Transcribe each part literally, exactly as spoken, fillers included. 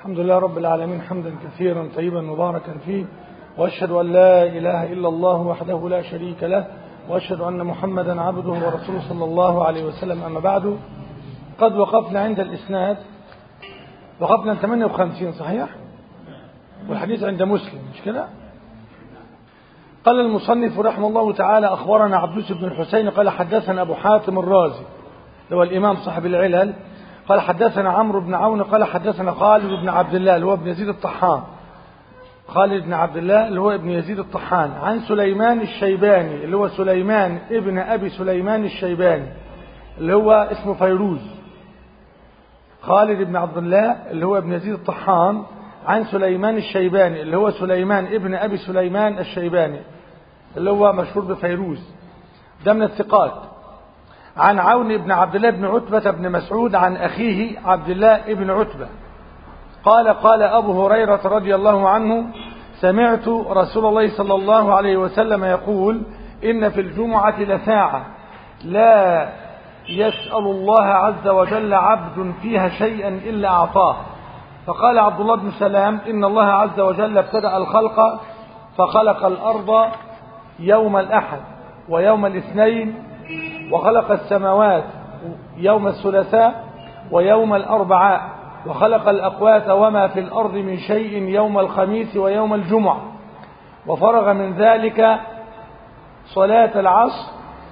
الحمد لله رب العالمين حمدا كثيرا طيبا مباركا فيه، وأشهد أن لا إله إلا الله وحده لا شريك له، وأشهد أن محمدا عبده ورسوله صلى الله عليه وسلم. أما بعد، قد وقفنا عند الإسناد، وقفنا ثمانية وخمسين صحيح، والحديث عند مسلم مش كده؟ قال المصنف رحمه الله تعالى: أخبرنا عبدوس بن الحسين قال حدثنا أبو حاتم الرازي هو الإمام صاحب العلل قال حدثنا عمرو بن عون قال حدثنا خالد بن عبد الله اللي هو ابن يزيد الطحان خالد بن عبد الله اللي هو ابن يزيد الطحان عن سليمان الشيباني اللي هو سليمان ابن أبي سليمان الشيباني اللي هو اسمه فيروز. خالد بن عبد الله اللي هو ابن يزيد الطحان عن سليمان الشيباني اللي هو سليمان ابن أبي سليمان الشيباني اللي هو مشهور بفيروز، ده من الثقات. عن عون بن عبد الله بن عتبة بن مسعود عن أخيه عبد الله بن عتبة قال قال أبو هريرة رضي الله عنه: سمعت رسول الله صلى الله عليه وسلم يقول: إن في الجمعة لساعة لا يسأل الله عز وجل عبد فيها شيئا إلا أعطاه. فقال عبد الله بن سلام: إن الله عز وجل ابتدأ الخلق فخلق الأرض يوم الأحد ويوم الاثنين، وخلق السماوات يوم الثلاثاء ويوم الأربعاء، وخلق الأقوات وما في الأرض من شيء يوم الخميس ويوم الجمعة، وفرغ من ذلك صلاة العصر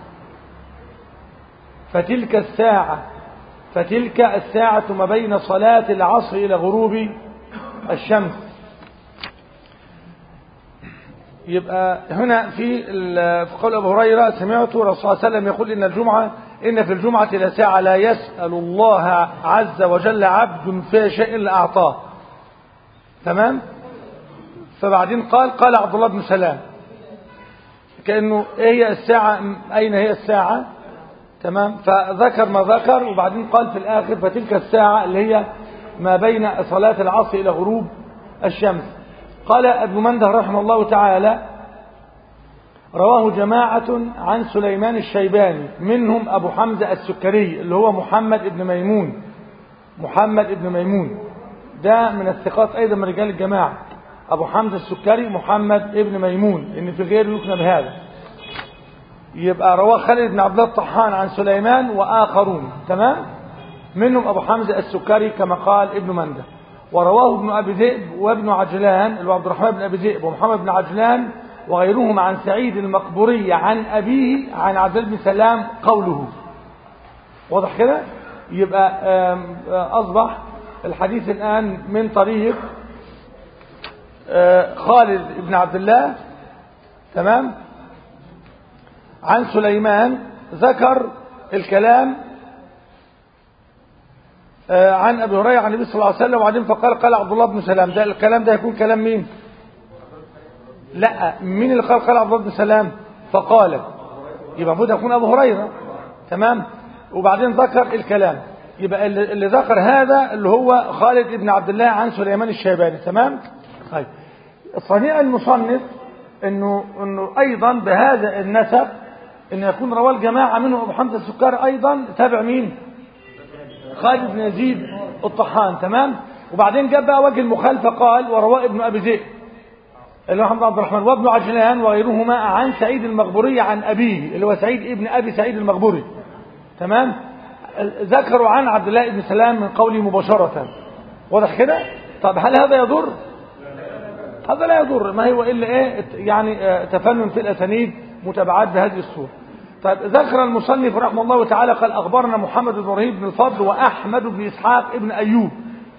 فتلك الساعة فتلك الساعة ما بين صلاة العصر إلى غروب الشمس. يبقى هنا في قول أبو هريرة: سمعت رسول الله صلى الله عليه وسلم يقول إن الجمعة إن في الجمعة لساعة لا يسأل الله عز وجل عبد في شيء إلا أعطاه. تمام؟ فبعدين قال قال عبد الله بن سلام، كأنه إيه هي الساعة، أين هي الساعة؟ تمام؟ فذكر ما ذكر، وبعدين قال في الآخر فتلك الساعة اللي هي ما بين صلاة العصر إلى غروب الشمس. قال ابن منده رحمه الله تعالى: رواه جماعة عن سليمان الشيباني منهم أبو حمزة السكري اللي هو محمد ابن ميمون محمد ابن ميمون ده من الثقات أيضا من رجال الجماعة. أبو حمزة السكري محمد ابن ميمون، إن في غيره يكنى بهذا. يبقى رواه خالد بن عبد الله الطحان عن سليمان وآخرون، تمام، منهم أبو حمزة السكري كما قال ابن منده. ورواه ابن أبي ذئب وابن عجلان اللي هو عبد الرحمن بن أبي ذئب ومحمد بن عجلان وغيرهم عن سعيد المقبوري عن أبيه عن عبد الله بن سلام قوله. واضح كده؟ يبقى أصبح الحديث الآن من طريق خالد بن عبد الله، تمام، عن سليمان، ذكر الكلام عن أبي هريرة عن النبي صلى الله عليه وسلم، وبعدين فقال قال عبد الله بن سلام. ده الكلام ده يكون كلام مين؟ لا، مين اللي قال قال عبد الله بن سلام؟ فقال، يبقى المفروض يكون أبو هريرة، تمام، وبعدين ذكر الكلام. يبقى اللي, اللي ذكر هذا اللي هو خالد بن عبد الله عن سليمان الشيباني، تمام. طيب، صنيع المصنف انه انه ايضا بهذا النسب ان يكون رواه الجماعه منهم ابو حمزه السكري ايضا تابع مين؟ خالد بن يزيد الطحان، تمام. وبعدين جاب بقى وجه المخالفه، قال ورواه ابن ابي ذئب اللي هو محمد عبد الرحمن وابن عجلان وغيرهما عن سعيد المقبوري عن ابيه اللي هو سعيد ابن ابي سعيد المقبوري، تمام. ذكروا عن عبد الله بن سلام من قوله مباشره. واضح كده؟ طب هل هذا يضر؟ هذا لا يضر، ما هو الا ايه يعني تفنن في الاسانيد، متابعات بهذه الصوره. طيب، ذكر المصنف رحمه الله تعالى قال أخبرنا محمد بن إبراهيم بن الفضل وأحمد بن إسحاق بن أيوب.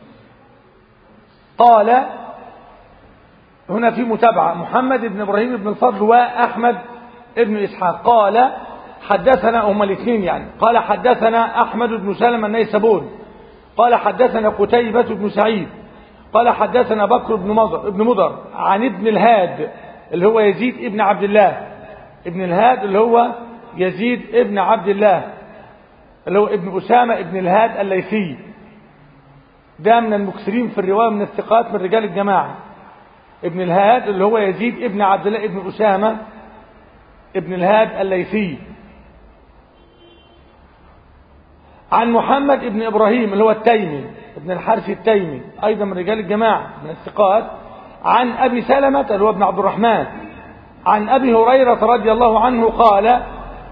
قال هنا في متابعة محمد بن إبراهيم بن الفضل وأحمد بن إسحاق. قال حدثنا هم الاثنين يعني قال حدثنا أحمد بن سلمة النيسابوري قال حدثنا قتيبة بن سعيد قال حدثنا بكر بن مضر ابن مضر عن ابن الهاد اللي هو يزيد ابن عبد الله ابن الهاد اللي هو يزيد ابن عبد الله اللي هو ابن أسامة ابن الهاد الليثي، ده من المكثرين في الرواية من الثقات من رجال الجماعة. ابن الهاد اللي هو يزيد ابن عبد الله ابن أسامة ابن الهاد الليثي. عن محمد ابن إبراهيم اللي هو التيمي بن الحارث التيمي أيضا من رجال الجماعة من الثقات، عن أبي سلمة اللي هو ابن عبد الرحمن عن أبي هريرة رضي الله عنه قال: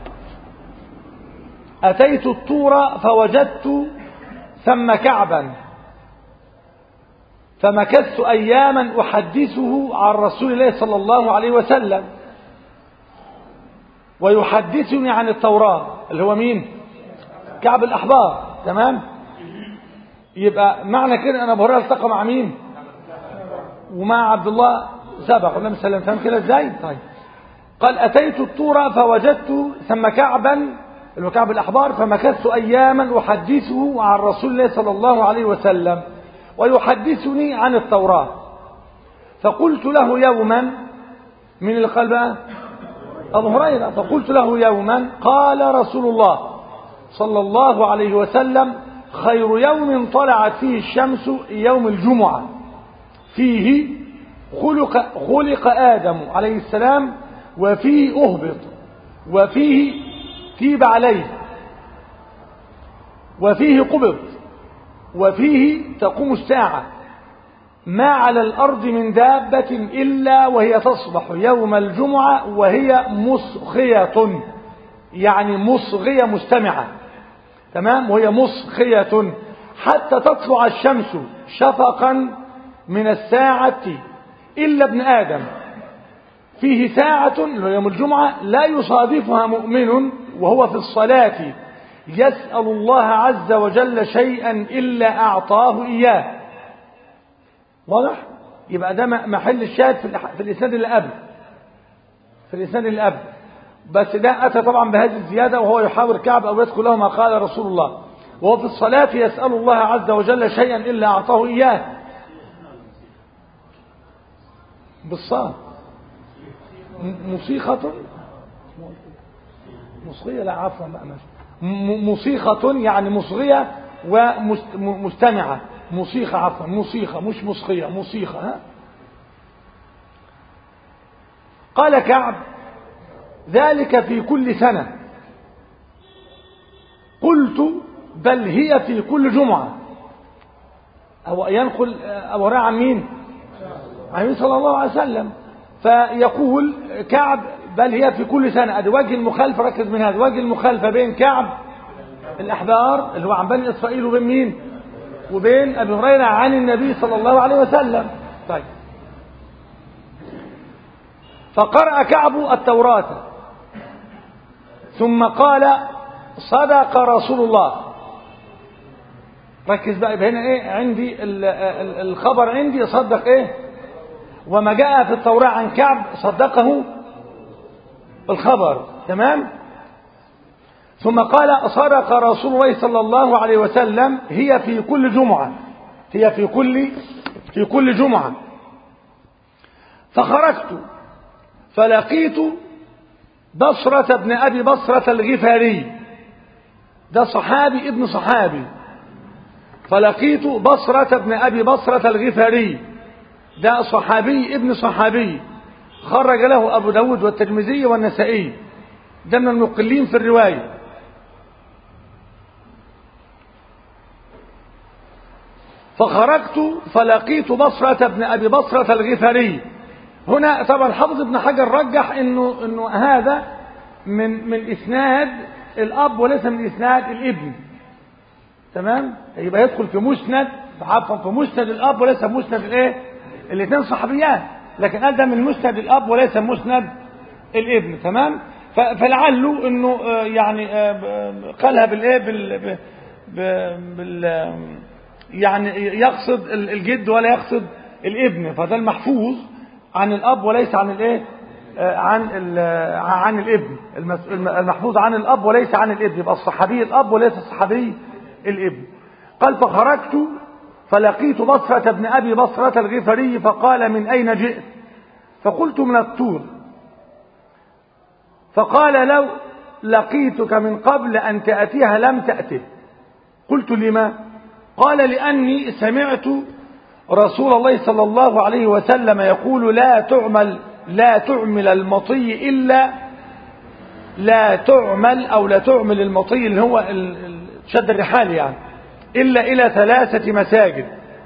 أتيت الطور فوجدت ثم كعبا فمكثت أياما أحدثه عن رسول الله صلى الله عليه وسلم ويحدثني عن التوراة، اللي هو مين؟ كعب الأحبار. تمام. يبقى معنى كده أن أبو هريرة التقى مع مين؟ ومع عبد الله سبق النبي صلى الله عليه وسلم. فهم كده ازاي؟ طيب. قال: أتيت الطور فوجدت ثم كعبا اللي هو كعب الأحبار فمكثت أياما أحدثه عن رسول الله صلى الله عليه وسلم ويحدثني عن التوراة. فقلت له يوما، من اللي قال بقى؟ أبو هريرة. فقلت له يوما: قال رسول الله صلى الله عليه وسلم: خير يوم طلعت فيه الشمس يوم الجمعة، فيه خلق, خلق آدم عليه السلام، وفيه أهبط، وفيه تيب عليه، وفيه قبض، وفيه تقوم الساعة، ما على الأرض من دابة إلا وهي تصبح يوم الجمعة وهي مصغية، يعني مصغية مستمعة. تمام. وهي مصغية حتى تطلع الشمس شفقا من الساعة إلا ابن آدم، فيه ساعة يوم الجمعة لا يصادفها مؤمن وهو في الصلاة يسأل الله عز وجل شيئا إلا أعطاه إياه. واضح؟ يبقى ده محل الشاهد في الإسناد اللي قبل في الإسناد اللي قبل بس ده أتى طبعا بهذه الزيادة، وهو يحاور كعب أو يذكر له ما قال رسول الله وهو في الصلاة يسأل الله عز وجل شيئا إلا أعطاه إياه. بالصاد موسيقى مصغية، لا عفوا بقى موسيقى يعني مصغية ومستمعة. موسيقى عفوا موسيقى مش مصغية، موسيقى. ها؟ قال كعب: ذلك في كل سنة. قلت: بل هي في كل جمعة. هو ينقل أبو هريرة عن مين؟ عن النبي صلى الله عليه وسلم. فيقول كعب: بل هي في كل سنة. ادي وجه المخالفة، ركز من هذا وجه المخالفة بين كعب الأحبار اللي هو عن بني إسرائيل وبين مين؟ وبين أبي هريرة عن النبي صلى الله عليه وسلم. طيب. فقرأ كعب التوراة ثم قال: صدق رسول الله. ركز بقى هنا ايه عندي الخبر، عندي صدق ايه، وما جاء في التوراة عن كعب صدقه الخبر. تمام. ثم قال: صدق رسول الله صلى الله عليه وسلم، هي في كل جمعة، هي في كل في كل جمعة. فخرجت فلقيت بصرة ابن أبي بصرة الغفاري، ده صحابي ابن صحابي. فلقيت بصرة ابن أبي بصرة الغفاري، ده صحابي ابن صحابي، خرج له أبو داود والترمذي والنسائي، ده من المقلين في الرواية. فخرجت فلقيت بصرة ابن أبي بصرة الغفاري. هنا طبعا حافظ ابن حجر رجح انه انه هذا من من اسناد الاب وليس من اسناد الابن. تمام. يبقى يدخل في مسند عفوا في مسند الاب وليس مسند الايه، الاثنين صحابيان، لكن قال ده من مسند الاب وليس مسند الابن. تمام. فلعله انه يعني قالها بالايه بال, بال يعني يقصد الجد ولا يقصد الابن، فده المحفوظ عن الاب وليس عن الايه عن عن الابن، المحفوظ عن الاب وليس عن الابن، يبقى الصحابي الاب وليس الصحابي الابن. قال: فخرجت فلقيت بصرة ابن ابي بصرة الغفاري فقال: من اين جئت؟ فقلت: من الطور. فقال: لو لقيتك من قبل ان تاتيها لم تاته. قلت: لما؟ قال: لاني سمعت رسول الله صلى الله عليه وسلم يقول: لا تعمل لا تعمل المطي إلا لا تعمل أو لا تعمل المطي اللي هو شد الرحال، يعني إلا إلى ثلاثة مساجد.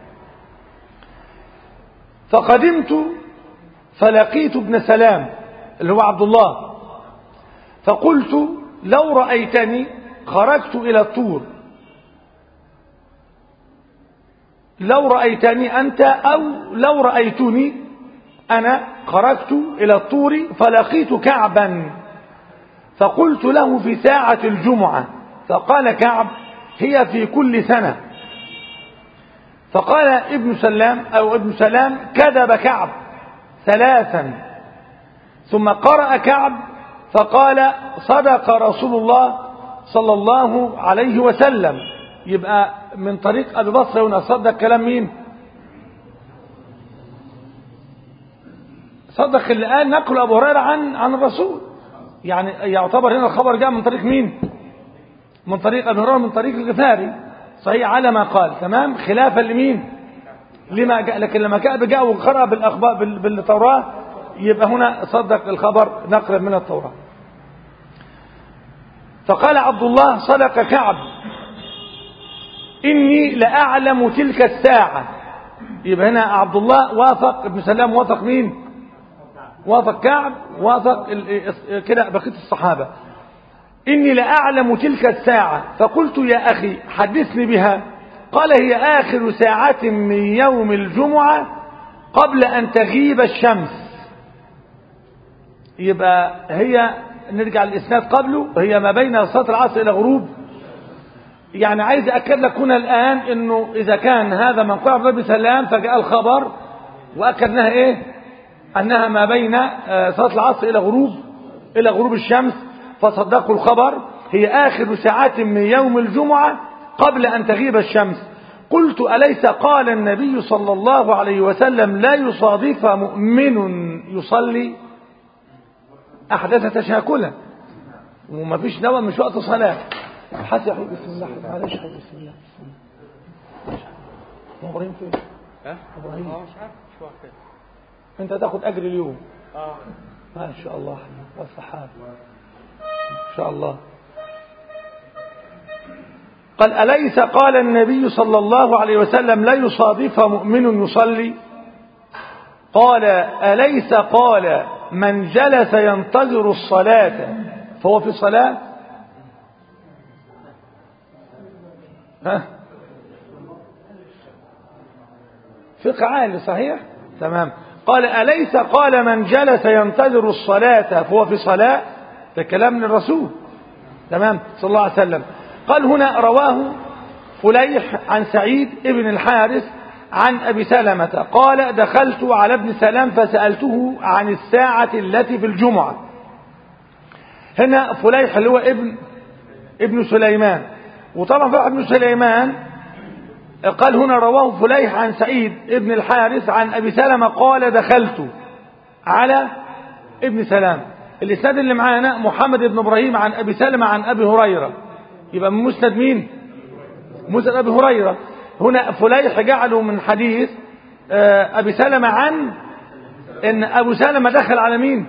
فقدمت فلقيت ابن سلام اللي هو عبد الله، فقلت لو رأيتني خرجت إلى الطور، لو رأيتني أنت أو لو رأيتني أنا خرجت إلى الطور فلقيت كعبا، فقلت له في ساعة الجمعة، فقال كعب هي في كل سنة. فقال ابن سلام أو ابن سلام كذب كعب ثلاثا، ثم قرأ كعب فقال صدق رسول الله صلى الله عليه وسلم. يبقى من طريق أبي بصر هنا صدق كلام مين؟ صدق اللي قال نقل أبو هريرة عن عن الرسول، يعني يعتبر هنا الخبر جاء من طريق مين؟ من طريق أبي هريرة، من طريق الغفاري، صحيح على ما قال، تمام، خلافا لمين؟ لما جاء. لكن لما كعب جاء وقرأ بالأخبار بالتوراة يبقى هنا صدق الخبر نقلا من التوراة. فقال عبد الله صدق كعب إني لأعلم تلك الساعة. يبقى هنا عبد الله وافق ابن سلام، وافق مين؟ وافق كعب، وافق كده بقية الصحابة. إني لأعلم تلك الساعة، فقلت يا أخي حدثني بها. قال هي آخر ساعة من يوم الجمعة قبل أن تغيب الشمس. يبقى هي نرجع للإسناد قبله، هي ما بين صلاة العصر إلى غروب. يعني عايز أكد لك هنا الآن إنه إذا كان هذا من قال النبي صلى الله عليه وسلم فجاء الخبر وأكدناها إيه؟ أنها ما بين صلاة العصر إلى غروب إلى غروب الشمس، فصدقوا الخبر هي آخر ساعات من يوم الجمعة قبل أن تغيب الشمس. قلت أليس قال النبي صلى الله عليه وسلم لا يصادف مؤمن يصلي؟ أحدث تشاكلا وما فيش نوى، مش وقت صلاة. حسي يا حبيبي بسم الله، معلش حبيبي بسم الله بسم الله. ابراهيم فين؟ ها؟ ابراهيم اه مش عارف مش واقف. انت تاخد اجر اليوم اه ما شاء الله والصحابه ان شاء الله. قال أليس قال النبي صلى الله عليه وسلم لا يصادف مؤمن يصلي؟ قال أليس قال من جلس ينتظر الصلاة فهو في صلاة؟ ها؟ فقه عالي صحيح؟ تمام. قال أليس قال من جلس ينتظر الصلاة فهو في صلاة؟ ده كلام من الرسول، تمام، صلى الله عليه وسلم. قال هنا رواه فليح عن سعيد ابن الحارث عن أبي سلمة قال دخلت على ابن سلام فسألته عن الساعة التي في الجمعة. هنا فليح اللي هو ابن ابن سليمان، وطبعا فليح ابن سليمان قال هنا رواه فليح عن سعيد ابن الحارث عن أبي سلمة قال دخلت على ابن سلام. الإسناد اللي معانا محمد بن إبراهيم عن أبي سلمة عن أبي هريرة، يبقى من مسند مين؟ مسند أبي هريرة. هنا فليح جعله من حديث أبي سلمة عن إن أبو سلمة دخل على مين؟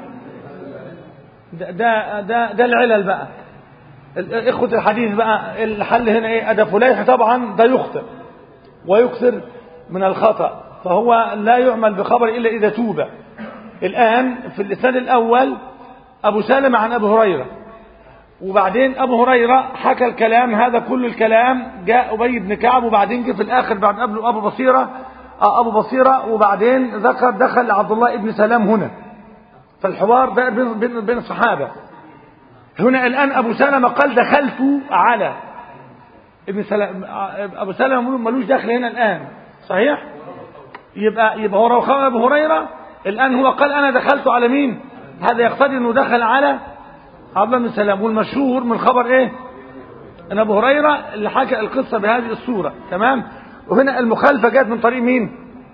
ده ده ده, ده العلل بقى، إخوة الحديث بقى. الحل هنا إيه؟ أدا فليح طبعا ده يخطئ ويكثر من الخطأ، فهو لا يعمل بخبر إلا إذا توب. الآن في الإسناد الأول أبو سلمة عن أبي هريرة، وبعدين أبو هريرة حكى الكلام هذا كل الكلام، جاء أبي بن كعب، وبعدين جه في الآخر بعد قبله أبو بصيرة أبو بصيرة وبعدين ذكر دخل عبد الله ابن سلام هنا. فالحوار ده بين بين الصحابة. هنا الآن أبو سلمة قال دخلت على ابن سلام، أبو سلمة ملوش دخل هنا الآن، صحيح؟ يبقى يبقى هو رواه أبو هريرة، الآن هو قال أنا دخلت على مين؟ هذا يقتضي إنه دخل على عبد الله بن سلام. والمشهور من الخبر إيه؟ أن أبو هريرة اللي حكى القصة بهذه الصورة، تمام؟ وهنا المخالفة جاءت من طريق مين؟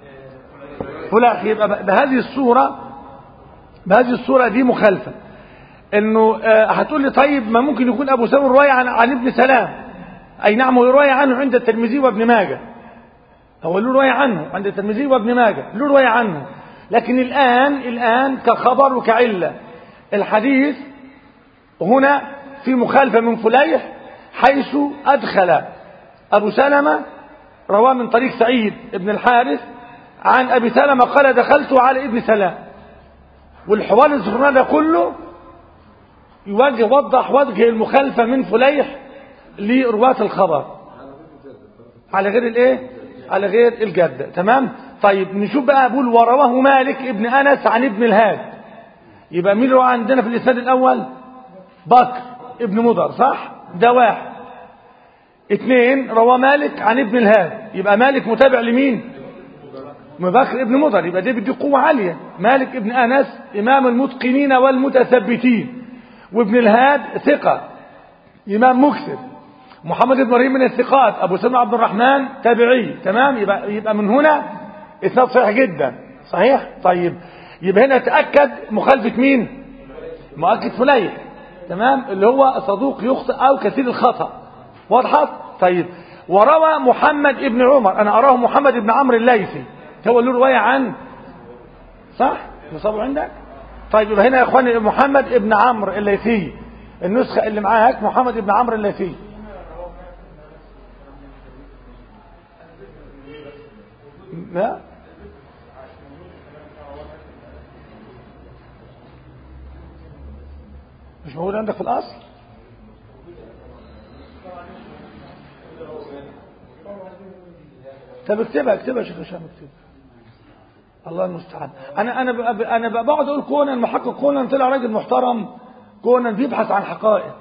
فلان. يبقى بهذه الصورة بهذه الصورة دي مخالفة. إنه آه هتقول لي طيب ما ممكن يكون أبو سلمة رواية عن عن ابن سلام؟ أي نعم، هو رواية عنه عند الترمذي وابن ماجه، هو له رواية عنه عند الترمذي وابن ماجه، له رواية عنه. لكن الآن الآن كخبر وكعلة الحديث هنا في مخالفة من فليح، حيث أدخل أبو سلمة رواه من طريق سعيد ابن الحارث عن أبي سلمة قال دخلت على ابن سلام. والحوار الذكرنا ده كله يوجه وضح وجه المخالفة من فليح لرواة الخبر على غير الايه على غير الجدة. تمام. طيب نشوف بقى. أقول ورواه مالك ابن أنس عن ابن الهاد. يبقى مين رواه عندنا في الإسناد الأول؟ بكر ابن مضر، صح؟ ده واحد. اثنين رواه مالك عن ابن الهاد. يبقى مالك متابع لمين؟ بكر ابن مضر. يبقى دي بدي قوة عالية. مالك ابن أنس إمام المتقنين والمتثبتين، وابن الهاد ثقة إمام مكسر. محمد بن ابراهيم من الثقات. أبو سلمة عبد الرحمن تابعي. تمام. يبقى يبقى من هنا إسناد صحيح جدا. صحيح. طيب يبقى هنا تأكد مخالفة مين؟ مؤكد فليح. تمام. اللي هو صدوق يخطئ أو كثير الخطأ. واضحة؟ طيب وروى محمد ابن عمر. أنا أراه محمد بن عمرو الليثي. هو له رواية عن، صح؟ مصابه عندك؟ طيب يبقى هنا يا اخواني محمد ابن عمرو الليثي. النسخة اللي معاك محمد ابن عمرو الليثي. لا مش موجود عندك في الأصل. طب اكتبها اكتبها يا شيخ هشام اكتبها. الله المستعان. انا انا انا بقعد اقول كونان محقق كونان طلع راجل محترم. كونان بيبحث عن حقائق.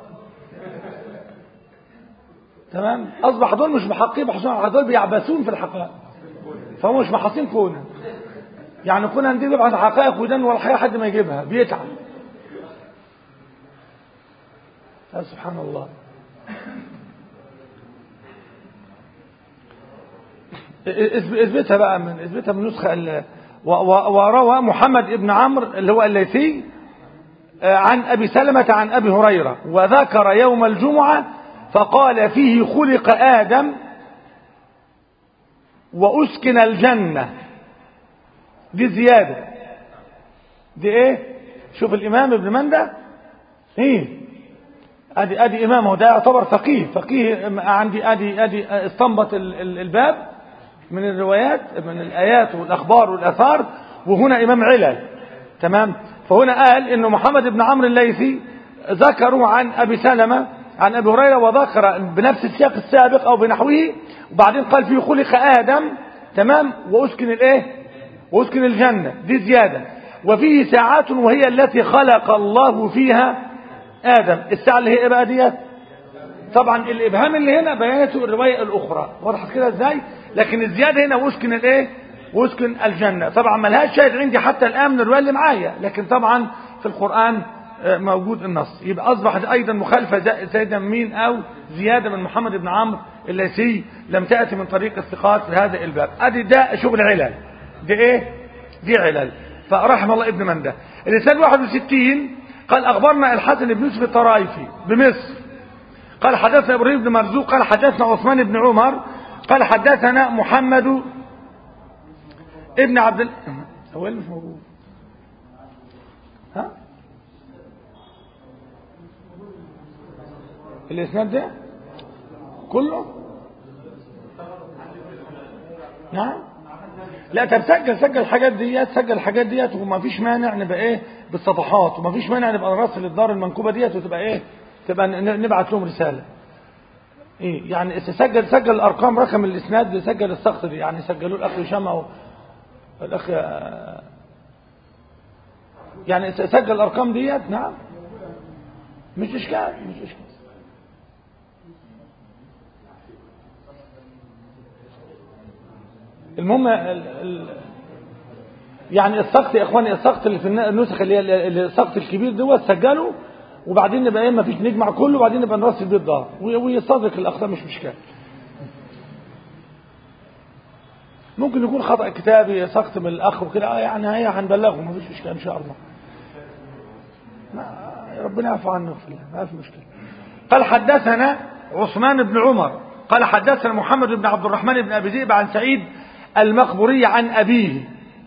تمام. اصبح دول مش محققين بيبحثون عن دول بيعبثون في الحقائق. فهم مش محاصين كونان. يعني كونان دي بيبحث عن حقائق ودان ولا حاجه حد ما يجيبها بيتعب. سبحان الله. اثبتها بقى من اثبتها من نسخه. وروى محمد ابن عمرو اللي هو الليثي عن ابي سلمة عن ابي هريرة وذكر يوم الجمعة فقال فيه خلق آدم وأسكن الجنة. دي زيادة. دي ايه؟ شوف الامام ابن مندة ايه ادي ادي امامه. ده يعتبر فقيه فقيه عندي. ادي ادي استنبط الباب من الروايات من الآيات والأخبار والأثار. وهنا إمام علل. تمام. فهنا قال إنه محمد بن عمرو الليثي ذكروا عن أبي سلمة عن أبي هريرة وذكر بنفس السياق السابق أو بنحوه. وبعدين قال فيه خلق آدم. تمام. وأسكن الإيه؟ وأسكن الجنة. دي زيادة. وفيه ساعات وهي التي خلق الله فيها آدم. الساعة اللي هي إيه بقى ديت؟ طبعا الإبهام اللي هنا بيانته الرواية الأخرى. وضحت كده إزاي؟ لكن الزيادة هنا واسكن الايه؟ واسكن الجنة. طبعا ما لهاش شاهد عندي حتى الآن من الرواية اللي معايا. لكن طبعا في القرآن موجود النص. يبقى أصبحت أيضا مخالفة زائدة مين أو زيادة من محمد بن عمرو الليثي لم تأتي من طريق الثقات في هذا الباب. أدي ده شغل علل. دي إيه؟ دي علل. فرحم الله ابن مندة. الإنسان واحد وستين قال أخبرنا الحسن بن يوسف الطرائفي بمصر قال حدثنا إبراهيم بن مرزوق قال حدثنا عثمان بن عمر قال حدثنا محمد ابن عبد ال... هو اللي مش موجود. ها الاسناد ده كله. نعم. لا طب سجل سجل الحاجات ديت سجل الحاجات ديت وما فيش مانع نبقى ايه بالصفحات وما فيش مانع نبقى نراسل الدار المنكوبه ديت وتبقى ايه تبقى نبعت لهم رساله. ايه يعني سجل سجل الارقام رقم الاسناد سجل السقط دي يعني سجلوا الاخ هشام او الاخ يعني سجل الارقام ديت. نعم مش اشكال مش اشكال. المهم ال ال يعني السقط يا اخواني السقط اللي في النسخ اللي هي السقط الكبير دوت سجله وبعدين نبقى ايه ما فيش نجمع كله وبعدين نبقى نرسل بيه الدار ويصادق الاخطاء مش مشكله. ممكن يكون خطأ كتابي سقط من الاخ وكده يعني هي هنبلغه ما فيش مشكله ان شاء الله. ربنا يعفو عنه ويغفر له ما في مشكله. قال حدثنا عثمان بن عمر قال حدثنا محمد بن عبد الرحمن بن ابي ذئب عن سعيد المقبوري عن ابيه.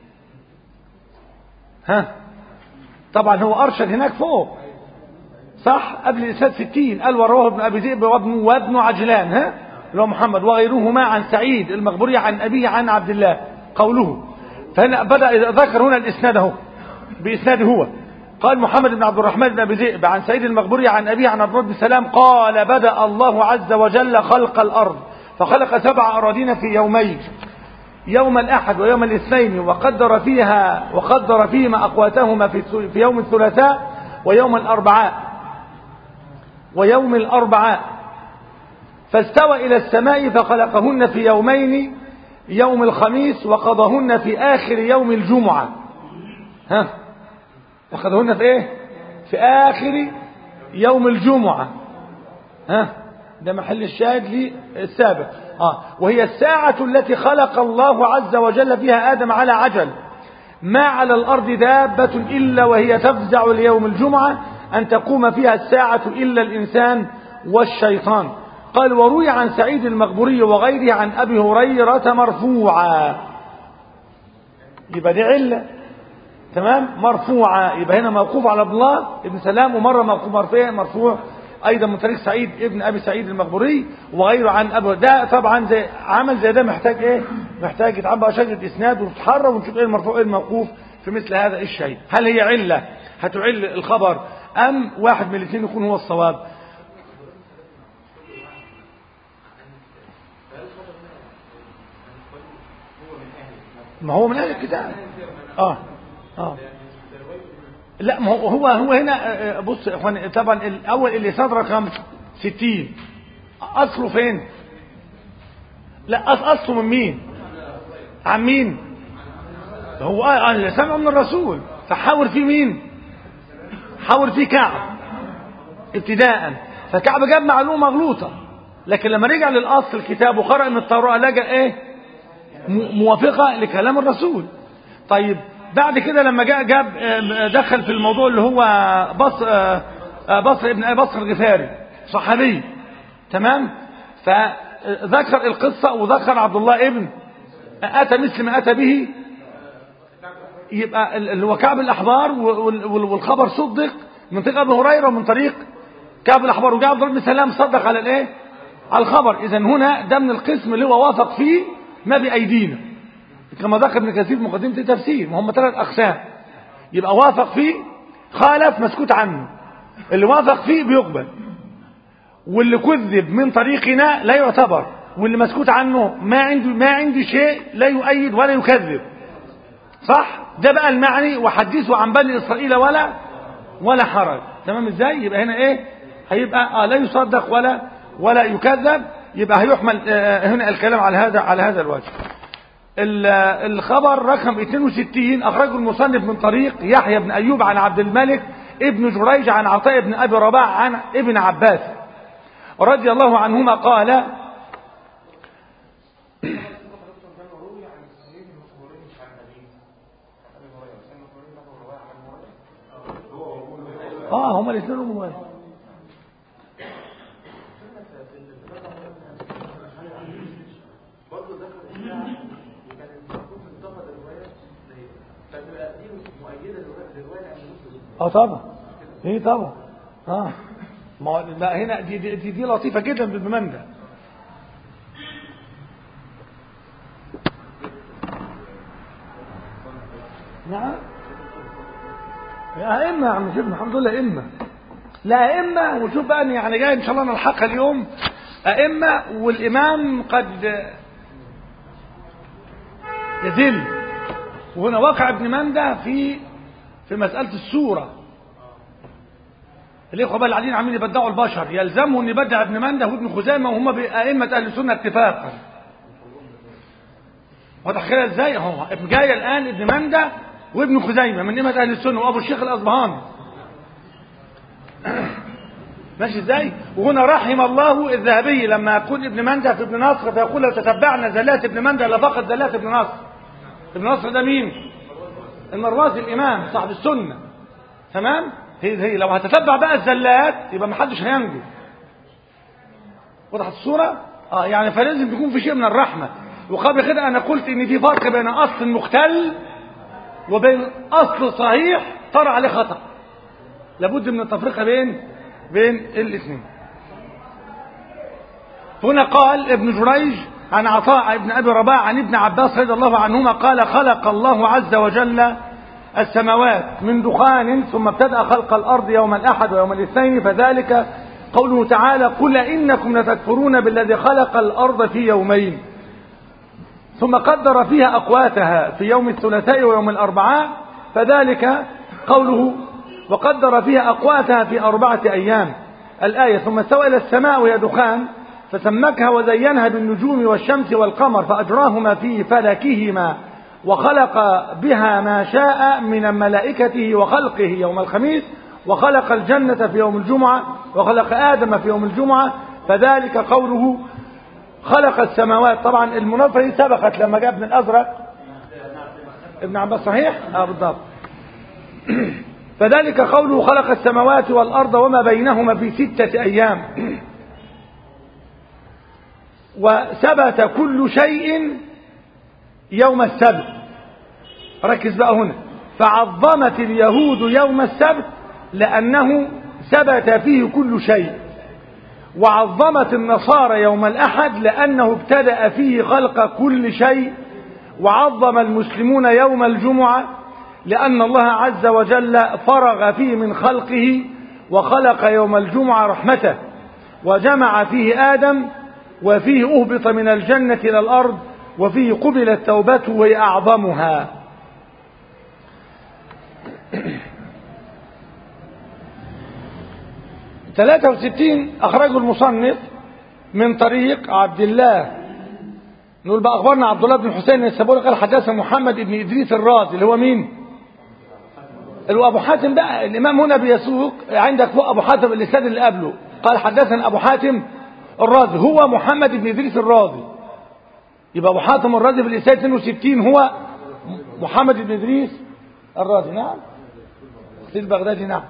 ها طبعا هو ارشد هناك فوق صح قبل الاسناد ستين قال ورواه ابن ابي ذئب وابن وابن عجلان. ها اللي هو محمد وغيرهما عن سعيد المقبوري عن أبيه عن عبد الله قوله. فهنا بدأ ذكر هنا الإسناد اهو بإسناده هو. قال محمد بن عبد الرحمن بن أبي ذئب عن سعيد المقبوري عن أبيه عن عبد الله بن سلام قال بدأ الله عز وجل خلق الأرض فخلق سبع أراضين في يومين، يوم الأحد ويوم الاثنين، وقدر فيها وقدر فيهما أقواتهما في في يوم الثلاثاء ويوم الأربعاء ويوم الأربعاء فاستوى إلى السماء فخلقهن في يومين، يوم الخميس وقضاهن في آخر يوم الجمعة. ها وقضاهن في إيه؟ في آخر يوم الجمعة. ها ده محل الشاهد للسابق. آه وهي الساعة التي خلق الله عز وجل فيها آدم على عجل، ما على الأرض دابة إلا وهي تفزع ليوم الجمعة أن تقوم فيها الساعة إلا الإنسان والشيطان. قال وروي عن سعيد المقبوري وغيره عن أبي هريرة مرفوعا. يبقى دي علة تمام مرفوعا، يبقى هنا موقوف على عبد الله ابن سلام، ومرة موقوف مرفوع مرفوع أيضا من طريق سعيد ابن أبي سعيد المقبوري وغيره عن أبو. ده طبعا زي عمل زي ده محتاج إيه؟ محتاج يتعبى شجرة إسناد وتتحرى ونشوف إيه المرفوع إيه الموقوف في مثل هذا الشيء. هل هي علة هتعل الخبر أم واحد من الاثنين يكون هو الصواب؟ ما هو من أهل الكتاب. آه آه لا ما هو هو هو هنا بص يا اخوان، طبعا الاول اللي صدر رقم ستين اصله فين؟ لا اصله من مين؟ عن مين؟ هو اه اللي سمعه من الرسول، فحاور فيه مين؟ حاور فيه كعب ابتداء، فكعب جاب معلومه مغلوطه، لكن لما رجع للاصل الكتاب وقرأ من التوراة لقى ايه؟ موافقه لكلام الرسول. طيب بعد كده لما جاء جاب دخل في الموضوع اللي هو بصر بصر ابن ابي بصر الغفاري صحابي تمام، فذكر القصه وذكر عبد الله ابن اتى مثل ما اتى به، يبقى اللي هو كعب الاحبار والخبر صدق من طريق ابي هريره ومن طريق كعب الاحبار، وجاء عبد الله بن سلام صدق على الايه؟ على الخبر. اذا هنا ده من القسم اللي هو وافق فيه ما بايدينا، كما ذكر ابن كثير مقدمة التفسير، وهم ثلاث أقسام. يبقى وافق فيه، خالف مسكوت عنه، اللي وافق فيه بيقبل، واللي كذب من طريقنا لا يعتبر، واللي مسكوت عنه ما عنده ما عنده شيء لا يؤيد ولا يكذب. صح؟ ده بقى المعني وحدثوا عن بني إسرائيل ولا ولا حرج. تمام ازاي؟ يبقى هنا ايه؟ هيبقى آه لا يصدق ولا ولا يكذب، يبقى هيحمل آه هنا الكلام على هذا على هذا الوجه. الخبر رقم اثنين وستين أخرجه المصنف من طريق يحيى بن أيوب عن عبد الملك ابن جريج عن عطاء بن أبي رباح عن ابن عباس رضي الله عنهما قال اه هما الاثنين هم اه طبعا ايه طبعا اه ما هنا دي دي, دي, دي لطيفه جدا بالبمان ده. نعم يا ائمه يا عم شيخنا الحمد لله ائمه، لا ائمه. وشوف بقى يعني جاي ان شاء الله نلحقها اليوم ائمه، والامام قد يذل. وهنا وقع ابن مندة في في مسألة السورة. الإخوة بقى العاديين عاملين يبدعوا البشر، يلزموا أن يبدع ابن مندة وابن خزيمة وهم بأئمة أهل السنة اتفاقا. وتحكيها ازاي؟ اهو ابن جاي الآن ابن مندة وابن خزيمة من أئمة أهل السنة وأبو الشيخ الأصبهاني. ماشي ازاي؟ وهنا رحم الله الذهبي لما يقول ابن مندة في ابن نصر فيقول لو تتبعنا زلات ابن مندة لفقد زلات ابن نصر. ابن نصر ده مين؟ المروزي الإمام صاحب السنة. تمام؟ هي هي لو هتتبع بقى الزلات يبقى ما حدش هينجو. وضحت الصورة؟ اه يعني فلازم تكون في شيء من الرحمة. وقبل كده انا قلت ان في فرق بين اصل مختل وبين اصل صحيح طرأ عليه خطأ. لابد من التفرقة بين بين الاثنين. هنا قال ابن جريج عن عطاء ابن أبي رباح عن ابن عباس رضي الله عنهما قال خلق الله عز وجل السماوات من دخان ثم ابتدأ خلق الأرض يوم الأحد ويوم الاثنين، فذلك قوله تعالى قل إنكم لتكفرون بالذي خلق الأرض في يومين ثم قدر فيها أقواتها في يوم الثلاثاء ويوم الأربعاء، فذلك قوله وقدر فيها أقواتها في أربعة أيام. الآية ثم استوى إلى السماء وهي دخان فسمكها وزينها بالنجوم والشمس والقمر فأجراهما في فلكهما وخلق بها ما شاء من ملائكته وخلقه يوم الخميس، وخلق الجنة في يوم الجمعة، وخلق آدم في يوم الجمعة، فذلك قوله خلق السماوات. طبعا المنافرة سبقت لما جاء ابن الأزرق ابن عباس صحيح؟ اه بالضبط. فذلك قوله خلق السماوات والأرض وما بينهما في ستة أيام. وثبت كل شيء يوم السبت. ركز بقى هنا، فعظمت اليهود يوم السبت لأنه ثبت فيه كل شيء، وعظمت النصارى يوم الأحد لأنه ابتدأ فيه خلق كل شيء، وعظم المسلمون يوم الجمعة لأن الله عز وجل فرغ فيه من خلقه وخلق يوم الجمعة رحمته وجمع فيه آدم، وفيه أهبط من الجنة إلى الأرض، وفيه قبلت توبته وهي أعظمها. ثلاثة وستين أخرجه المصنف من طريق عبد الله، نقول بقى أخبرنا عبد الله بن حسين السبوري قال حدثنا محمد بن إدريس الرازي اللي هو مين؟ اللي هو أبو حاتم. بقى الإمام هنا بيسوق عندك فوق أبو حاتم اللسان اللي قبله قال حدثنا أبو حاتم الرازي هو محمد بن إدريس الرازي، يبقى أبو حاتم الرازي في الإسناد اثنين وستين هو محمد بن إدريس الرازي. نعم خطيب البغدادي. نعم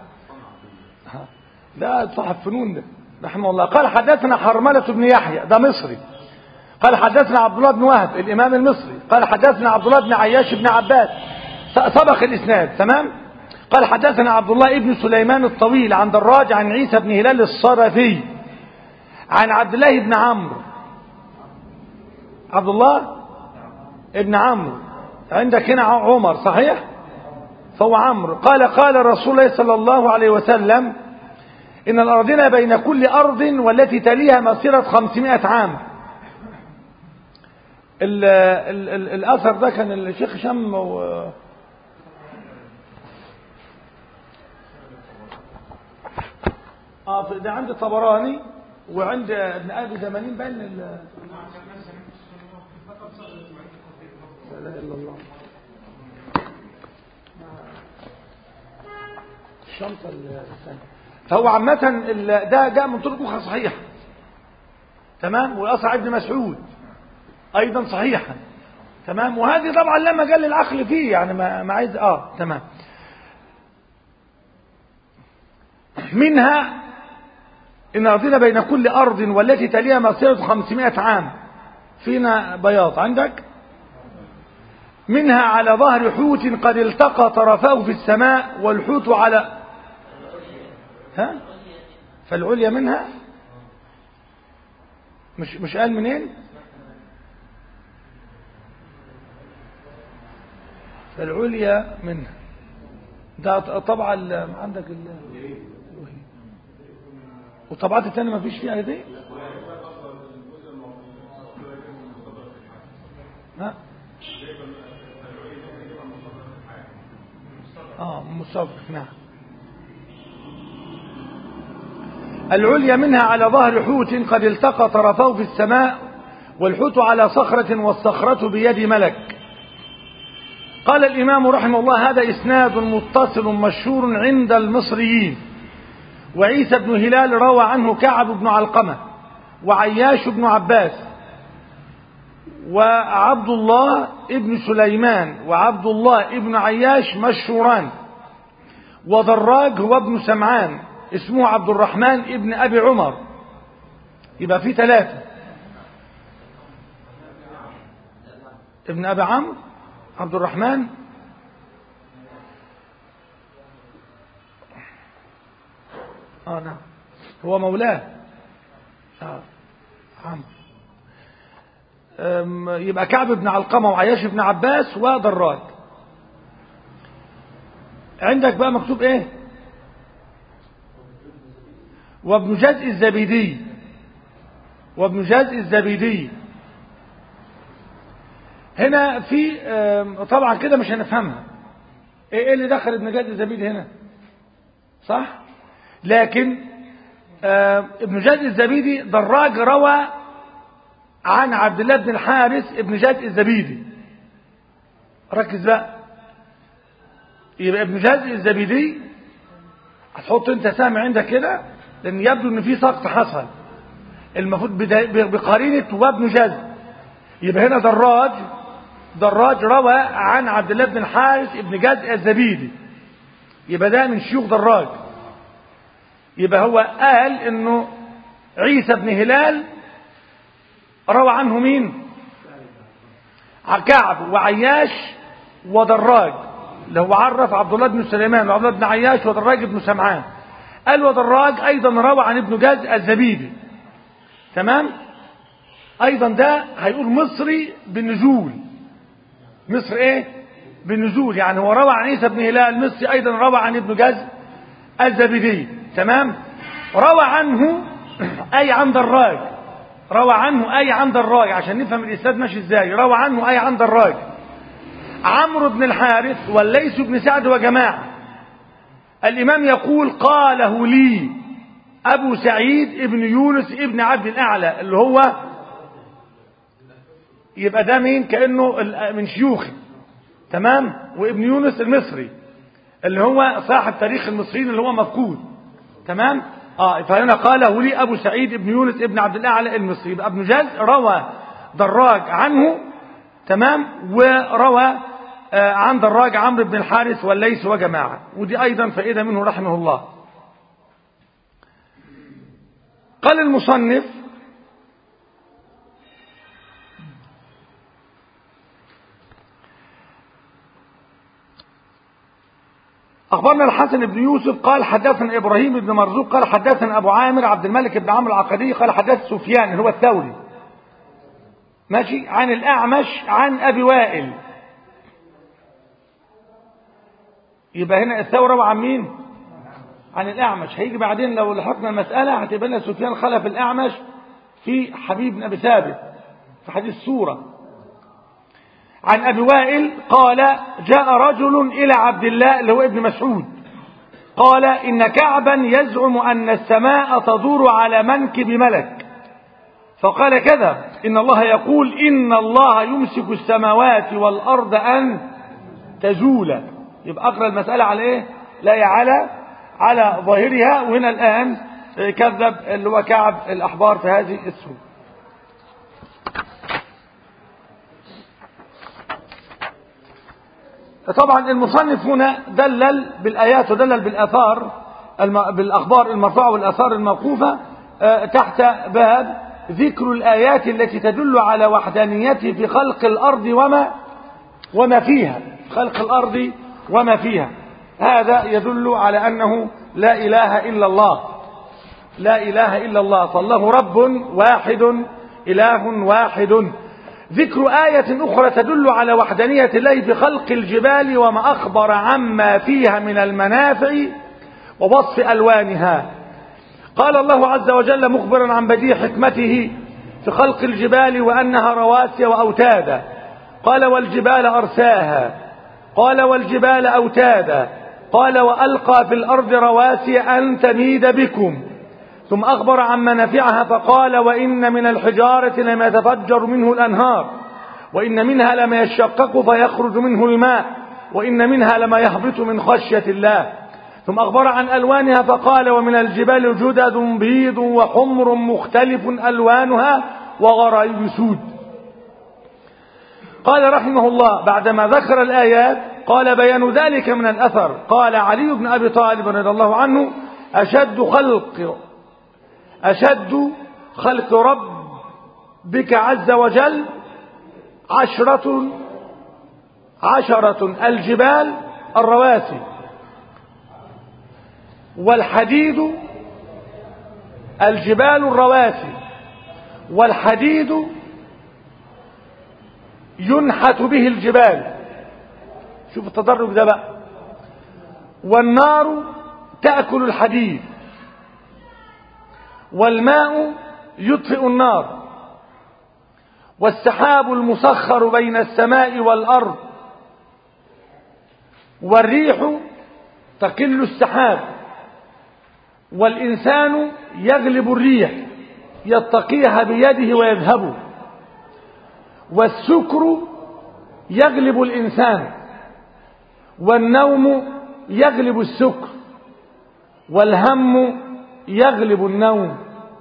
ده صاحب فنون ده رحمه الله. قال حدثنا حرملة بن يحيى ده مصري. قال حدثنا عبد الله بن وهب الإمام المصري. قال حدثنا عبد الله بن عياش بن عباس سبق الإسناد تمام. قال حدثنا عبد الله ابن سليمان الطويل عن دراج عن عيسى بن هلال الصرفي عن عبد الله بن عمرو. عبد الله ابن عمرو عندك هنا عمر صحيح؟ فهو عمرو. قال قال رسول الله صلى الله عليه وسلم إن الأرضين بين كل أرض والتي تليها مسيرة خمسمائة عام. ال ال ال الأثر ده كان الشيخ شم و اه ده عند الطبراني وعند ابن ابي زمانين بين ال لا اله الا الله الشنطه الثانيه. فهو عامه ده جاء من طرق اخرى صحيحه تمام. والاثر ابن مسعود ايضا صحيحا تمام. وهذه طبعا لا مجال للعقل فيه يعني ما, ما عايز اه تمام. منها إن أرضنا بين كل أرض والتي تليها مسيرة خمسمائة عام. فينا بياض عندك. منها على ظهر حوت قد التقى طرفاه في السماء والحوت على ها فالعليا منها مش مش قال منين؟ فالعليا منها ده طبعا عندك ال والطبعات الثانية ما فيش فيها دي. ها اه مصدق. نعم العليا منها على ظهر حوت قد التقى طرفاه في السماء والحوت على صخرة والصخرة بيد ملك. قال الإمام رحمه الله هذا إسناد متصل مشهور عند المصريين. وعيسى بن هلال روى عنه كعب بن علقمة وعياش بن عباس وعبد الله ابن سليمان وعبد الله ابن عياش مشهوران. وضراج هو ابن سمعان اسمه عبد الرحمن ابن أبي عمر. يبقى في ثلاثة. ابن أبي عمرو عبد الرحمن اه نعم هو مولاه آه. يبقى كعب بن علقمة وعياش بن عباس ودراج. عندك بقى مكتوب ايه؟ وابن جزء الزبيدي، وابن جزء الزبيدي. هنا في طبعا كده مش هنفهمها ايه اللي دخل ابن جزء الزبيدي هنا، صح؟ لكن ابن جزء الزبيدي دراج روى عن عبد الله بن الحارث ابن جزء الزبيدي. ركز بقى، يبقى ابن جزء الزبيدي هتحط انت سهم عندك كده، لان يبدو ان في سقط حصل المفروض بقرينه وابن جزء. يبقى هنا دراج دراج روى عن عبد الله بن الحارث ابن جزء الزبيدي، يبقى ده من شيوخ دراج. يبقى هو قال انه عيسى بن هلال روى عنه مين؟ كعب وعياش ودراج، اللي هو عرف عبد الله بن سليمان وعبد الله بن عياش ودراج بن سمعان. قال ودراج ايضا روى عن ابن جزء الزبيدي. تمام؟ ايضا ده هيقول مصري بالنزول. مصر ايه؟ بالنزول، يعني هو روى عن عيسى بن هلال مصري، ايضا روى عن ابن جزء الزبيدي. تمام؟ روى عنه اي عن دراج، روى عنه اي عن دراج عشان نفهم الاسناد ماشي ازاي. روى عنه اي عن دراج عمرو بن الحارث والليث بن سعد وجماعه. الامام يقول قاله لي ابو سعيد ابن يونس ابن عبد الاعلى، اللي هو يبقى ده مين؟ كانه من شيوخي. تمام؟ وابن يونس المصري اللي هو صاحب تاريخ المصريين اللي هو مفقود. تمام؟ اه فهنا قاله لي ابو سعيد ابن يونس ابن عبد الاعلى المصري. يبقى ابن جزء روى دراج عنه. تمام؟ وروى آه عن دراج عمرو بن الحارث والليث وجماعه، ودي ايضا فائده منه رحمه الله. قال المصنف أخبرنا الحسن بن يوسف قال حدثنا إبراهيم بن مرزوق قال حدثنا أبو عامر عبد الملك بن عمرو العقدي قال حدث سفيان هو الثوري ماشي عن الأعمش عن أبي وائل. يبقى هنا الثوري روى عن مين؟ عن الأعمش. هيجي بعدين لو لحقنا المسألة هتبقى لنا سفيان خلف الأعمش في حبيب بن أبي ثابت في حديث سورة. عن أبي وائل قال جاء رجل إلى عبد الله اللي هو ابن مسعود قال إن كعبا يزعم أن السماء تدور على منكب ملك، فقال كذا إن الله يقول إن الله يمسك السماوات والأرض أن تزولا. يبقى أقرأ المسألة على إيه؟ لا على على ظاهرها. وهنا الآن كذب اللي هو كعب الأحبار في هذه السورة. طبعا المصنف هنا دلل بالآيات ودلل بالآثار بالأخبار المرفوعة والآثار الموقوفة تحت باب ذكر الآيات التي تدل على وحدانيته في خلق الأرض وما وما فيها، خلق الأرض وما فيها. هذا يدل على أنه لا إله إلا الله، لا إله إلا الله، فالله رب واحد إله واحد. ذكر آية أخرى تدل على وحدانية الله في خلق الجبال وما أخبر عما فيها من المنافع ووصف ألوانها. قال الله عز وجل مخبرا عن بديع حكمته في خلق الجبال وأنها رواسي وأوتادا. قال والجبال أرساها، قال والجبال أوتادا، قال وألقى في الأرض رواسي أن تميد بكم. ثم أخبر عن منافعها فقال وإن من الحجارة لما يتفجر منه الأنهار، وإن منها لما يشقق فيخرج منه الماء، وإن منها لما يهبط من خشية الله. ثم أخبر عن ألوانها فقال ومن الجبال جدد بيض وحمر مختلف ألوانها وغرائب سود. قال رحمه الله بعدما ذكر الآيات قال بيان ذلك من الأثر. قال علي بن أبي طالب رضي الله عنه أشد خلق أشد خلق ربك عز وجل عشرة عشرة الجبال الرواسي والحديد الجبال الرواسي والحديد ينحت به الجبال. شوف التدرج ده بقى. والنار تأكل الحديد، والماء يطفئ النار، والسحاب المسخر بين السماء والأرض، والريح تقل السحاب، والإنسان يغلب الريح يتقيها بيده ويذهب، والسكر يغلب الإنسان، والنوم يغلب السكر، والهم يغلب النوم،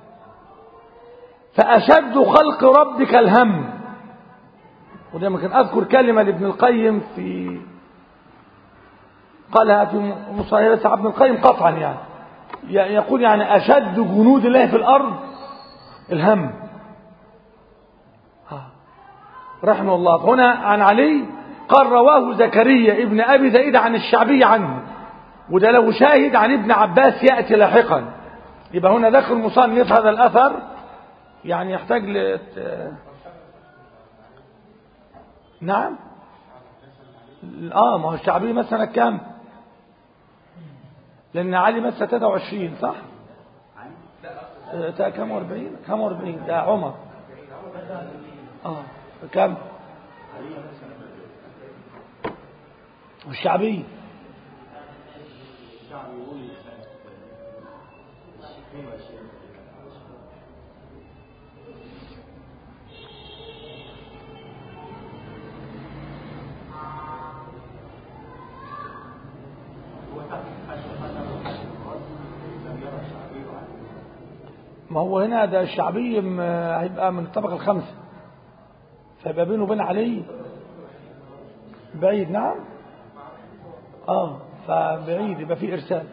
فأشد خلق ربك الهم. وده ممكن أذكر كلمة لابن القيم في قالها في مصاهرة ابن القيم قطعا، يعني يقول يعني أشد جنود الله في الأرض الهم رحمه الله. هنا عن علي قال رواه زكريا ابن أبي زيد عن الشعبي عنه، وده له شاهد عن ابن عباس يأتي لاحقا. يبقى هنا دخل مصنف هذا الأثر يعني يحتاج ل نعم اه ما هو الشعبي مثلا كام؟ لأن علي مثلا ثلاثة وعشرين صح؟ آه كم واربعين؟ كم واربعين ده عمر اه كم؟ والشعبي ما هو هنا ده الشعبي هيبقى من الطبقة الخامسة، فيبقى بينه وبين علي بعيد. نعم اه فبعيد يبقى فيه إرسال.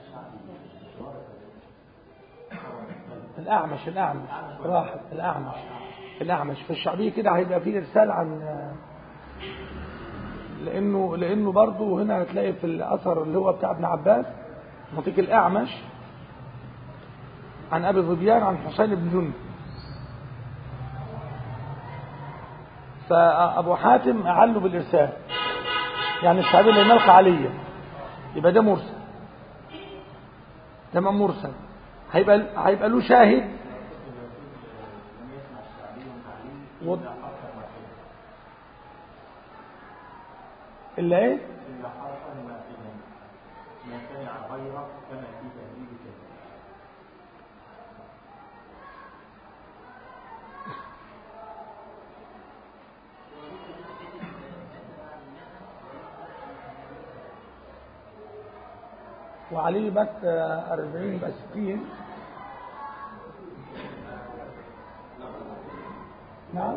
الأعمش الأعمش راح الأعمش الأعمش في الشعبي كده هيبقى فيه إرسال عن لأنه لأنه برضه هنا هتلاقي في الأثر اللي هو بتاع ابن عباس منطق الأعمش عن أبي ظبيان عن حسين بن جند، فأبو حاتم أعله بالإرسال، يعني الشعبي اللي نلقى عليه يبقى ده مرسل تمام مرسل. هيبقى هيبقى له شاهد و... إلا إيه؟ وعليه بس أربعين بس ستين. نعم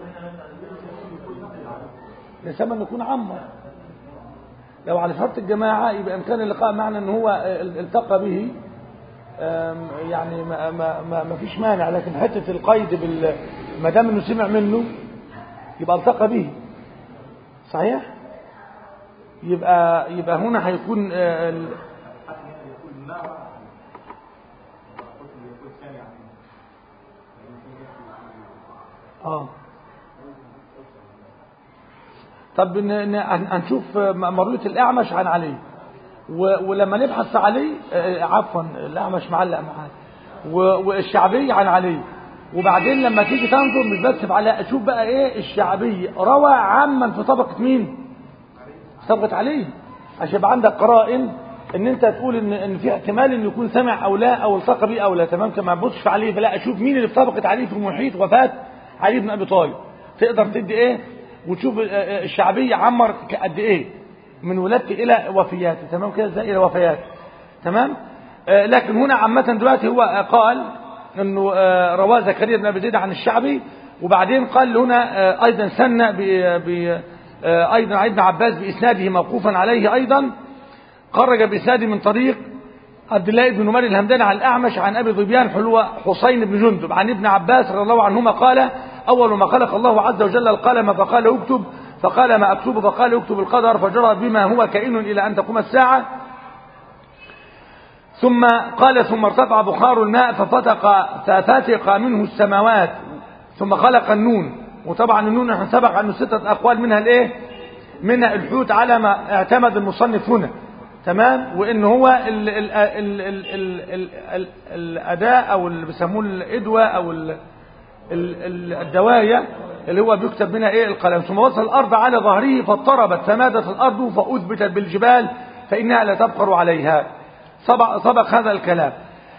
لسبب أن يكون عمر. لو على شرط الجماعة يبقى إمكان اللقاء معنى أن هو التقى به يعني ما, ما, ما, ما فيش مانع، لكن حتة القيد بال ما دام أنه سمع منه يبقى التقى به صحيح. يبقى يبقى هنا هيكون ال... اه طب هنشوف مروية الأعمش عن علي، ولما نبحث علي عفوا الأعمش معلق معاه والشعبي عن علي، وبعدين لما تيجي تنظر مش بس على اشوف بقى ايه الشعبي روى عمن في طبقة مين؟ طبقة علي، عشان يبقى عندك قرائن ان انت تقول ان ان في احتمال ان يكون سمع او لا او التقى به او لا. تمام كما تبصش عليه بلا اشوف مين اللي في طبقة علي في محيط وفاة علي بن ابي طالب، تقدر تدي ايه وتشوف الشعبي عمر قد ايه من ولادته الى وفياته. تمام كده ازاي الى وفياته. تمام آه لكن هنا عامه دلوقتي هو قال انه آه رواه زكريا بن ابي زيد عن الشعبي، وبعدين قال هنا آه ايضا سن ب آه ايضا عن ابن عباس باسناده موقوفا عليه، ايضا خرج باسناده من طريق عبد الله بن نمير الهمداني عن الأعمش عن أبي ظبيان حلوة حسين بن جندب عن ابن عباس رضي الله عنهما قال أول ما خلق الله عز وجل القلم فقال اكتب، فقال ما أكتب، فقال اكتب القدر، فجرى بما هو كائن إلى أن تقوم الساعة. ثم قال ثم ارتفع بخار الماء ففتق ففتق منه السماوات ثم خلق النون. وطبعا النون احنا سبق عنه ستة أقوال، منها الايه؟ منها الحوت على ما اعتمد المصنف هنا. تمام. وان هو ال ال ال ال ال ال ال الأداة او اللي بيسموه الإدوة او ال ال الدواية اللي هو بيكتب منها ايه؟ القلم. ثم وصل الأرض على ظهره فاضطربت فمادت الأرض فأثبتت بالجبال فإنها لا تبقر عليها. سبق, سبق هذا الكلام.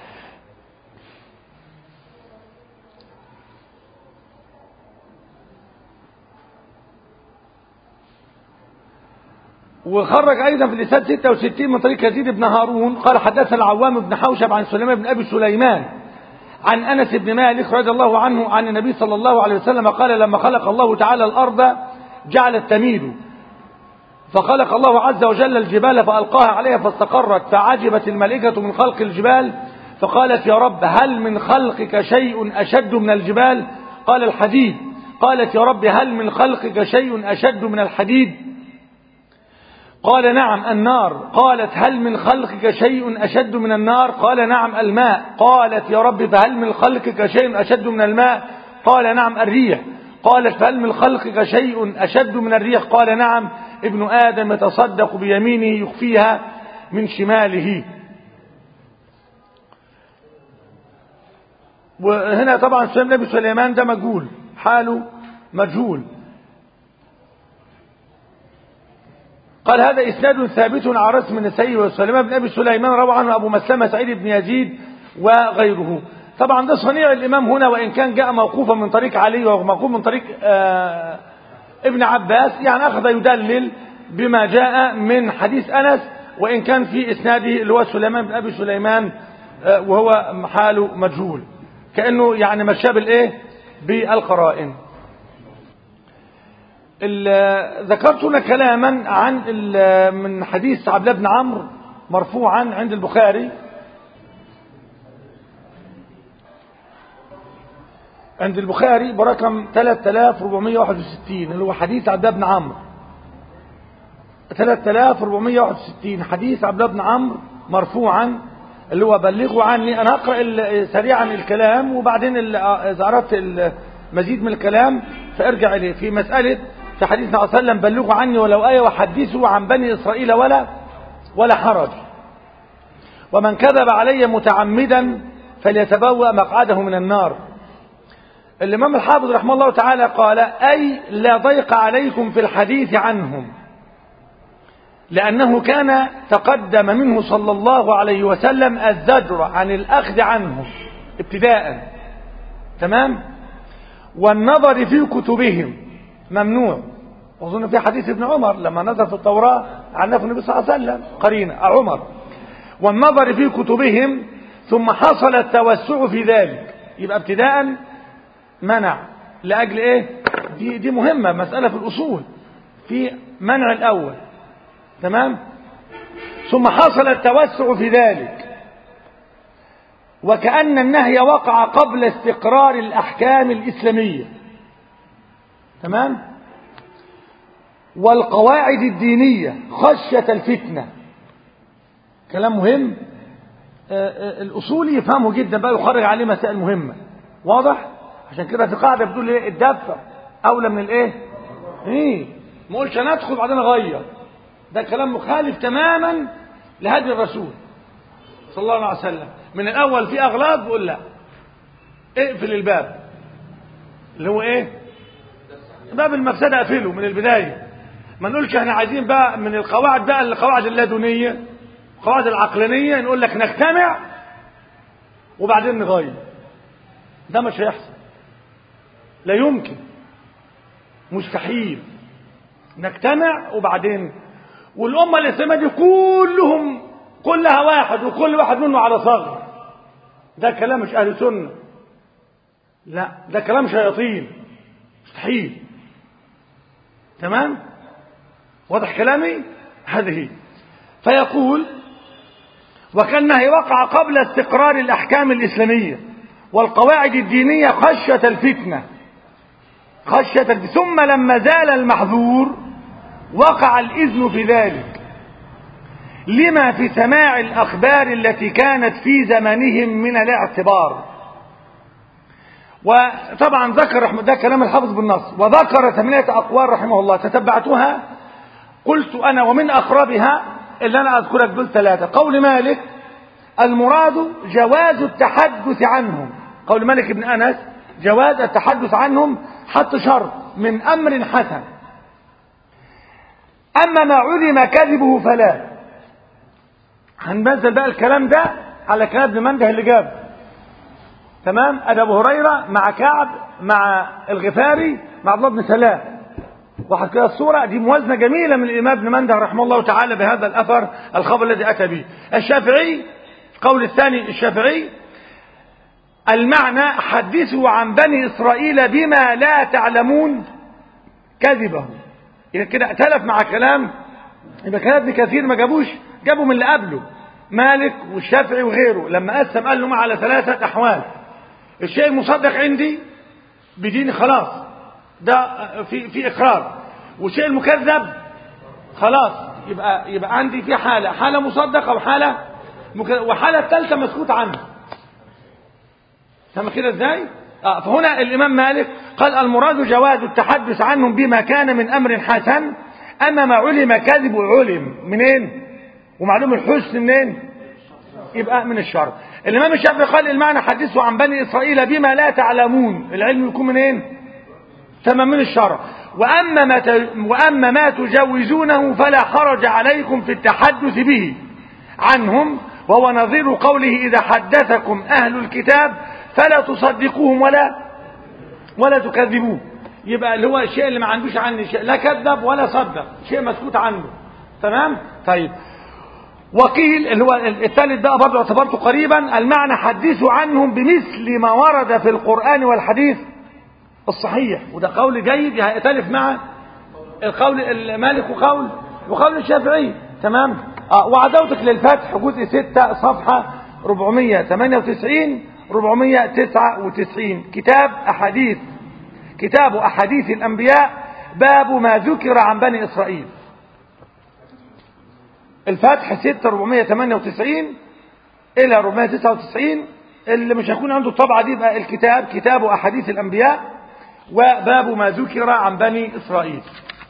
وخرج أيضا في الإسناد ستة وستين من طريق يزيد بن هارون قال حدثنا العوام بن حوشب عن سليمان بن أبي سليمان عن أنس بن مالك رضي الله عنه عن النبي صلى الله عليه وسلم قال لما خلق الله تعالى الأرض جعلت تميد، فخلق الله عز وجل الجبال فألقاها عليها فاستقرت، فعجبت الملائكة من خلق الجبال فقالت يا رب هل من خلقك شيء أشد من الجبال؟ قال الحديد. قالت يا رب هل من خلقك شيء أشد من الحديد؟ قال نعم النار. قالت هل من خلقك شيء أشد من النار؟ قال نعم الماء. قالت يا رب فهل من خلقك شيء أشد من الماء؟ قال نعم الريح. قالت فهل من خلقك شيء أشد من الريح؟ قال نعم ابن آدم يتصدق بيمينه يخفيها من شماله. وهنا طبعا سليمان بن سليمان ده مجهول، حاله مجهول. قال هذا إسناد ثابت على رسم النسائي وسليمان بن أبي سليمان روى عنه أبو مسلمة سعيد بن يزيد وغيره. طبعا ده صنيع الإمام هنا، وإن كان جاء موقوفا من طريق علي وموقوف من طريق آه ابن عباس، يعني أخذ يدلل بما جاء من حديث أنس، وإن كان في إسناده اللي هو سليمان بن أبي سليمان آه وهو حاله مجهول، كأنه يعني مشى بالإيه؟ بالقرائن. ذكرت هنا كلاما عن من حديث عبد الله بن عمرو مرفوعا عند البخاري عند البخاري برقم ثلاثة آلاف وأربعمائة وواحد وستين، اللي هو حديث عبد الله بن عمرو. ثلاثة آلاف وأربعمائة وواحد وستين حديث عبد الله بن عمرو مرفوعا، اللي هو بلغوا عني. انا هقرا سريعا الكلام، وبعدين اذا اردت المزيد من الكلام فارجع اليه. في مساله في حديث النبي صلى الله عليه وسلم بلغوا عني ولو آية وحدثوا عن بني إسرائيل ولا ولا حرج، ومن كذب علي متعمدا فليتبوأ مقعده من النار. الإمام الحافظ رحمه الله تعالى قال أي لا ضيق عليكم في الحديث عنهم، لأنه كان تقدم منه صلى الله عليه وسلم الزجر عن الأخذ عنهم ابتداء، تمام، والنظر في كتبهم ممنوع. وظن في حديث ابن عمر لما نظر في التوراة عنه النبي صلى الله عليه وسلم قرينة عمر، والنظر في كتبهم، ثم حصل التوسع في ذلك. يبقى ابتداء منع لأجل ايه؟ دي, دي مهمة، مسألة في الأصول في منع الأول، تمام. ثم حصل التوسع في ذلك، وكأن النهي وقع قبل استقرار الأحكام الإسلامية، تمام. والقواعد الدينية خشية الفتنة. كلام مهم، الأصولي يفهمه جدا بقى، يخرج عليه مسائل مهمة، واضح. عشان كده في قاعدة بتقول ايه؟ الدفع أولى من الايه؟ ايه ما قولش انا ادخل بعدين اغير، ده كلام مخالف تماما لهدي الرسول صلى الله عليه وسلم. من الأول في أغلاط بقول لا، اقفل الباب اللي هو ايه؟ باب المفسدة اقفله من البداية. ما نقولش احنا عايزين بقى من القواعد بقى القواعد اللدنية القواعد العقلانية نقول لك نجتمع وبعدين نغير، ده مش هيحصل، لا يمكن، مستحيل. نجتمع وبعدين، والأمة الإسلامية دي كلهم كلها واحد وكل واحد منه على صغر، ده كلام مش أهل سنة، لا ده كلام شياطين، مستحيل، تمام. واضح كلامي؟ هذه. فيقول وكأنه وقع قبل استقرار الأحكام الإسلامية والقواعد الدينية خشية الفتنة خشية الفتنة. ثم لما زال المحظور وقع الإذن في ذلك، لما في سماع الأخبار التي كانت في زمانهم من الاعتبار، وطبعا ذكر رحمه ده كلام الحافظ بالنص، وذكر ثمانية أقوال رحمه الله تتبعتها. قلت أنا ومن أقربها اللي أنا أذكرك دول ثلاثة. قول مالك المراد جواز التحدث عنهم، قول مالك بن أنس جواز التحدث عنهم حتى شرط من أمر حسن. أما ما علم كذبه فلا. هننزل بقى الكلام ده على كلام ابن منده اللي جاب. تمام. أدي أبو هريرة مع كعب مع الغفاري مع عبد الله بن سلام. واحد كده الصورة دي موازنة جميلة من الإمام ابن منده رحمه الله تعالى بهذا الأثر الخبر الذي أتى به. الشافعي قول الثاني الشافعي المعنى حدثوا عن بني إسرائيل بما لا تعلمون كذبه. إذا كده ائتلف مع كلام يبقى كلام ابن كثير ما جابوش، جابوا من اللي قبله مالك والشافعي وغيره. لما قسم قال لهم على ثلاثة أحوال: الشيء المصدق عندي بدين خلاص ده في في إقرار، والشيء المكذب خلاص يبقى يبقى عندي في حالة حالة مصدقة وحالة مكذب، وحالة الثالثة مسكوت عنها. تمام كده ازاي؟ آه فهنا الإمام مالك قال المراد جواز التحدث عنهم بما كان من أمر حسن. أما ما علم كذب علم منين؟ ومعلوم الحسن منين؟ يبقى من الشرع. الإمام الشافعي قال المعنى حدثوا عن بني إسرائيل بما لا تعلمون، العلم يكون منين؟ تمام من الشرع. وأما ما, ت... وأما ما تجوزونه فلا حرج عليكم في التحدث به عنهم، وهو نظير قوله إذا حدثكم أهل الكتاب فلا تصدقوهم ولا ولا تكذبوه. يبقى اللي هو الشيء اللي ما عندوش عنه شيء لا كذب ولا صدق، شيء مسكوت عنه. تمام. طيب وقيل اللي هو الثالث ده برضه اعتبرته قريبا المعنى حدثوا عنهم بمثل ما ورد في القرآن والحديث الصحيح، وده قول جيد هيختلف مع القول المالك وقول وقول الشافعي. تمام. اه وعدوتك للفتح جزء ستة صفحة أربعمائة وثمانية وتسعين أربعمائة وتسعة وتسعين كتاب أحاديث كتاب أحاديث الأنبياء باب ما ذكر عن بني إسرائيل. الفتح ستة أربعمائة وثمانية وتسعين إلى أربعمائة وتسعة وتسعين. اللي مش هيكون عنده الطبعة دي بقى الكتاب كتاب أحاديث الأنبياء وباب ما ذكر عن بني إسرائيل.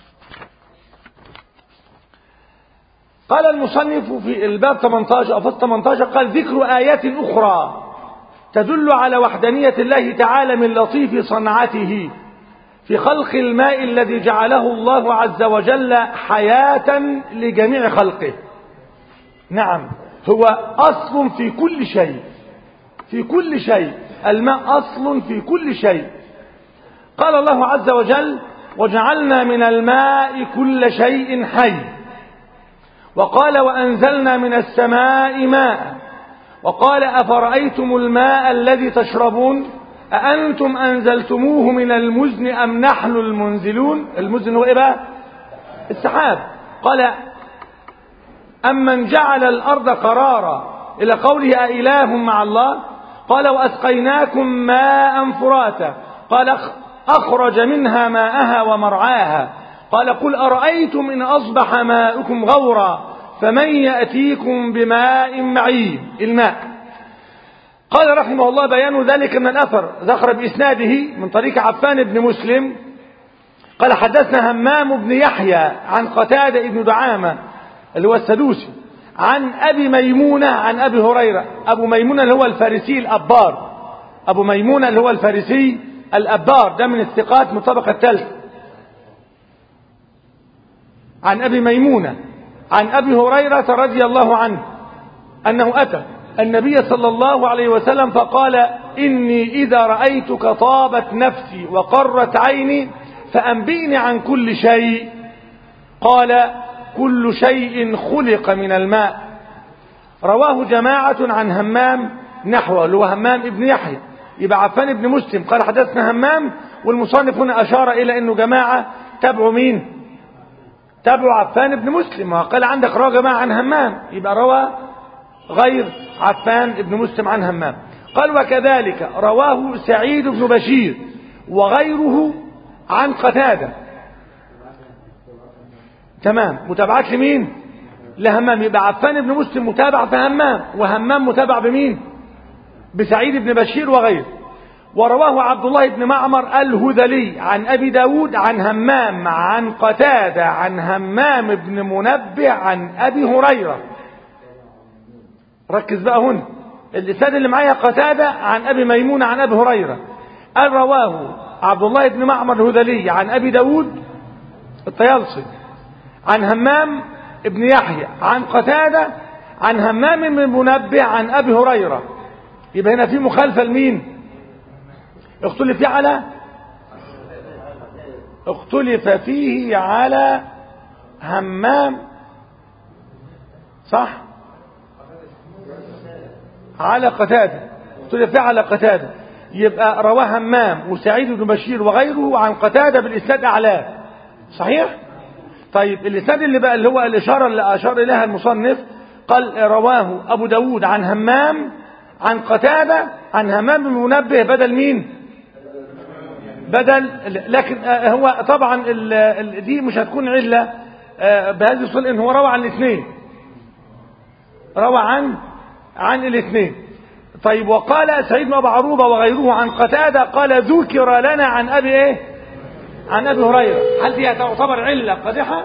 قال المصنف في الباب ثمانية عشر أو فصل ثمانية عشر قال ذكر آيات أخرى تدل على وحدانية الله تعالى من لطيف صنعته في خلق الماء الذي جعله الله عز وجل حياة لجميع خلقه. نعم هو أصل في كل شيء، في كل شيء الماء أصل في كل شيء. قال الله عز وجل وجعلنا من الماء كل شيء حي. وقال وأنزلنا من السماء ماء. وقال أفرأيتم الماء الذي تشربون أأنتم أنزلتموه من المزن أم نحن المنزلون. المزن هو إيه بقى؟ السحاب. قال أمن جعل الأرض قرارا إلى قوله أإله مع الله. قال وأسقيناكم ماء فراتا. قال أخرج منها ماءها ومرعاها. قال قل أرأيتم إن أصبح ماؤكم غورا فمن يأتيكم بماء معين. الماء. قال رحمه الله بيان ذلك من الأثر ذكر بإسناده من طريق عفان بن مسلم قال حدثنا همام بن يحيى عن قتادة بن دعامة اللي هو السدوسي عن أبي ميمونة عن أبي هريرة. أبو ميمونة اللي هو الفارسي الأبار. أبو ميمونة اللي هو الفارسي الأبار ده من الثقات من الطبقة الثالثة. عن أبي ميمونة عن أبي هريرة رضي الله عنه أنه أتى النبي صلى الله عليه وسلم فقال إني إذا رأيتك طابت نفسي وقرت عيني فأنبئني عن كل شيء. قال كل شيء خلق من الماء. رواه جماعة عن همام نحوه اللي هو همام ابن يحيى. يبقى عفان ابن مسلم قال حدثنا همام، والمصنف هنا أشار إلى أنه جماعة تبعوا مين؟ تبعوا عفان ابن مسلم. وقال عندك روى جماعة عن همام يبقى روى غير عفان ابن مسلم عن همام. قال وكذلك رواه سعيد بن بشير وغيره عن قتادة. تمام. متابعات لمين؟ لهمام. يبقى عفان ابن مسلم متابع في همام، وهمام متابع بمين؟ بسعيد بن بشير وغيره. ورواه عبد الله بن معمر الهذلي عن أبي داود عن همام عن قتادة عن همام بن منبه عن أبي هريرة. ركز بقى هنا الإسناد اللي معايا قتادة عن أبي ميمون عن أبي هريرة. قال رواه عبد الله بن معمر الهذلي عن أبي داود الطيالسي عن همام ابن يحيى عن قتادة عن همام بن منبه عن أبي هريرة. يبقى هنا في مخالفة لمين؟ اختلف فيه على اختلف فيه على همام، صح؟ على قتادة، اختلف فيه على قتادة. يبقى رواه همام وسعيد بن بشير وغيره عن قتادة بالإسناد أعلاه، صحيح؟ طيب الإسناد اللي بقى اللي هو الإشارة اللي أشار إليها المصنف قال رواه أبو داود عن همام عن قتادة عن همام بن منبه بدل مين؟ بدل، لكن هو طبعا دي مش هتكون علة بهذه الصلة ان هو روى عن الاثنين، روى عن عن الاثنين. طيب وقال سعيد بن ابي عروبه وغيره عن قتاده قال ذكر لنا عن ابي ايه؟ عن ابي هريره. هل دي تعتبر علة قادحة؟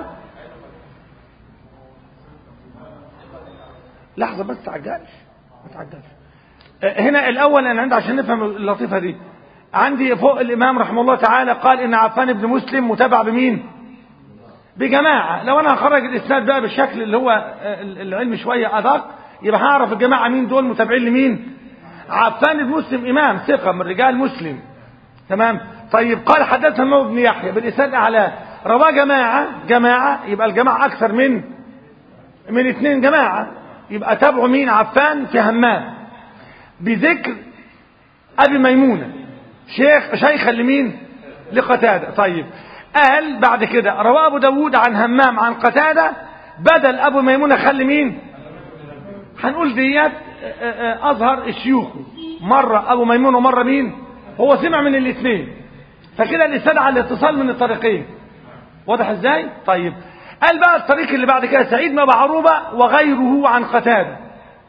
لحظه بس، تعجلش ما تعجلش. هنا الاول انا عندي عشان نفهم اللطيفه دي، عندي فوق الامام رحمه الله تعالى قال ان عفان بن مسلم متابع بمين؟ بجماعه. لو انا هخرج الاسناد بقى بالشكل اللي هو العلم شويه ادق، يبقى هعرف الجماعه مين دول متابعين لمين؟ عفان بن مسلم امام ثقه من رجال مسلم، تمام. طيب قال حدثنا همام بن يحيى بالاسناد اعلاه، رواه جماعه جماعه، يبقى الجماعه اكثر من من اثنين جماعه، يبقى تابعوا مين؟ عفان في همام بذكر ابي ميمونه شيخ شيخا لمين؟ لقتاده. طيب قال بعد كده رواه ابو داود عن همام عن قتاده بدل ابو ميمونه خلي مين؟ هنقول ديت اظهر الشيوخ، مره ابو ميمونه ومره مين؟ هو سمع من الاثنين، فكده الاسناد على الاتصال من الطريقين. واضح ازاي؟ طيب قال بقى الطريق اللي بعد كده سعيد بن ابي عروبه وغيره عن قتاده.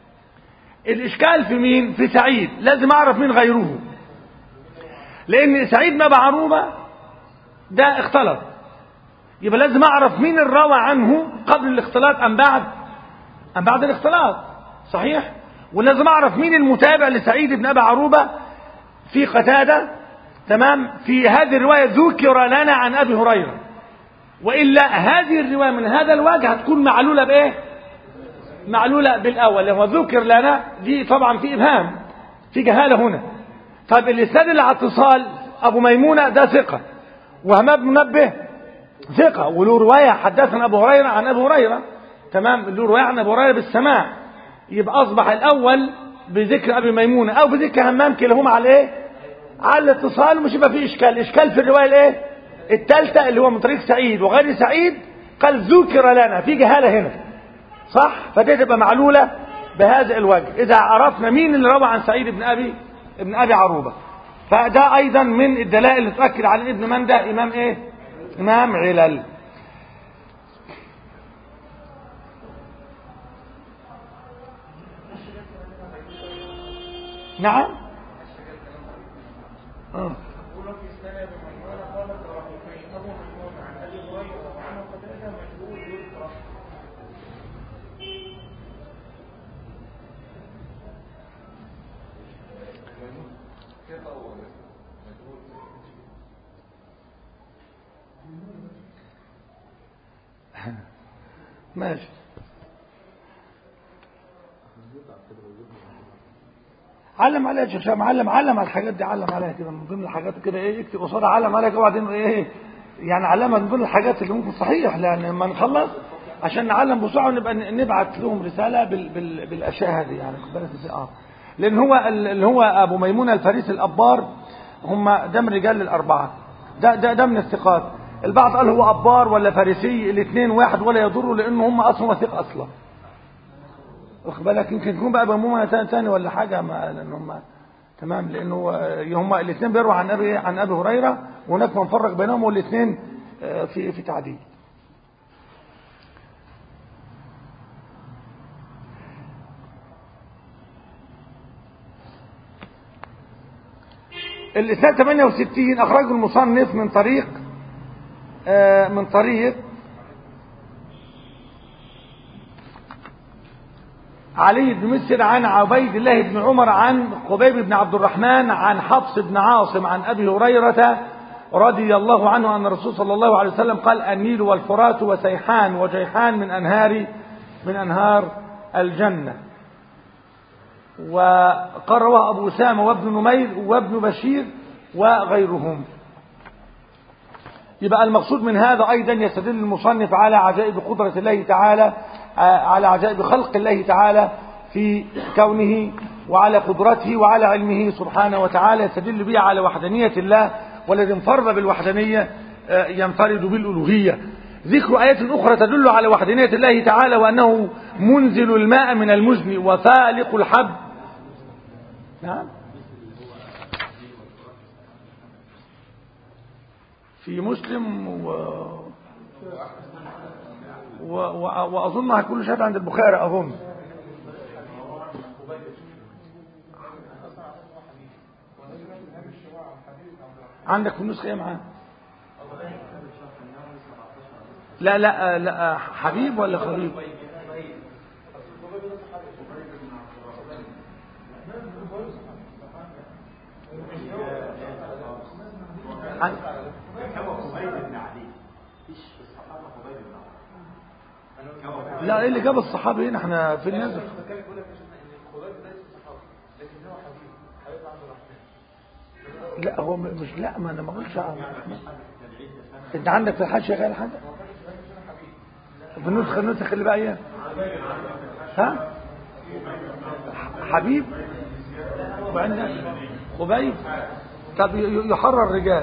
الاشكال في مين؟ في سعيد. لازم اعرف مين غيره، لان سعيد بن ابي عروبه ده اختلط، يبقى لازم اعرف مين الروى عنه قبل الاختلاط ام بعد ام بعد الاختلاط، صحيح؟ ولازم اعرف مين المتابع لسعيد بن ابي عروبه في قتاده، تمام. في هذه الروايه ذكر لنا عن ابي هريره، والا هذه الروايه من هذا الوجه هتكون معلوله بايه؟ معلوله بالاول. هو ذكر لنا دي طبعا في ابهام، في جهاله هنا. طيب الاسناد اللي على اتصال ابو ميمونه ده ثقه، وهمام بن منبه ثقه، وله روايه حدثنا ابو هريره عن ابي هريره، تمام، له روايه عن ابو هريره بالسماع. يبقى اصبح الاول بذكر ابي ميمونه او بذكر همام، كلاهما على ايه؟ على الاتصال، ومش يبقى فيه اشكال. اشكال في الروايه الايه؟ الثالثه اللي هو من طريق سعيد وغير سعيد، قال ذكر لنا، في جهاله هنا، صح؟ فدي تبقى معلوله بهذا الوجه اذا عرفنا مين اللي روى عن سعيد بن ابي ابن ابي عروبه. فده ايضا من الدلائل اللي تؤكد على ابن من ده امام ايه؟ امام علل. نعم. اه ماشي. علم عليها يا شيخ، معلم علم على الحاجات دي، علم عليها كده من ضمن الحاجات كده، ايه اكتب قصادها علم عليها كده، وبعدين ايه يعني علمها من ضمن الحاجات اللي ممكن صحيح، لان لما نخلص عشان نعلم بسرعه ونبقى نبعت لهم رساله بال بال بالاشياء هذه يعني. اه لان هو اللي هو ابو ميمونه الفارسي الابار، هم ده من رجال الاربعه، ده ده ده من الثقات. البعض قال هو ابار ولا فارسي، الاثنين واحد ولا يضروا، لان هم اصلا وثيق اصلا، واخد بالك. يمكن يكون بقى بمومه ثاني ولا حاجه، ما لان هم تمام، لانه هم الاثنين بيرووا عن ابي عن ابي هريره، وهناك من فرق بينهم، والاثنين في في تعديل. الإسناد ثمانية وستين أخرجه المصنف من طريق آه من طريق علي بن مسر عن عبيد الله بن عمر عن خبيب بن عبد الرحمن عن حفص بن عاصم عن أبي هريرة رضي الله عنه أن الرسول صلى الله عليه وسلم قال النيل والفرات وسيحان وجيحان من أنهار من أنهار الجنة. وقال رواه أبو أسامة وابن نمير وابن بشير وغيرهم. يبقى المقصود من هذا أيضا يستدل المصنف على عجائب قدرة الله تعالى، على عجائب خلق الله تعالى في كونه وعلى قدرته وعلى علمه سبحانه وتعالى، يستدل به على وحدانية الله، والذي انفرد بالوحدانية ينفرد بالألوهية. ذكر آيات أخرى تدل على وحدانية الله تعالى، وأنه منزل الماء من المزن وفالق الحب. نعم في مسلم و... و... و... وأظن هيكون شاهد عند البخاري أظن. عندك في النسخة ايه معاه؟ لا لا لا حبيب ولا خبيب؟ لا ايه اللي جاب الصحابي هنا؟ احنا في النازل. لا هو مش، لا ما انا ما اقولش عن انت عندك في الحاشيه غير حاجه في النسخه النسخ اللي بقى ايه؟ ها حبيب وعندك خبيب. طب يحرر الرجال،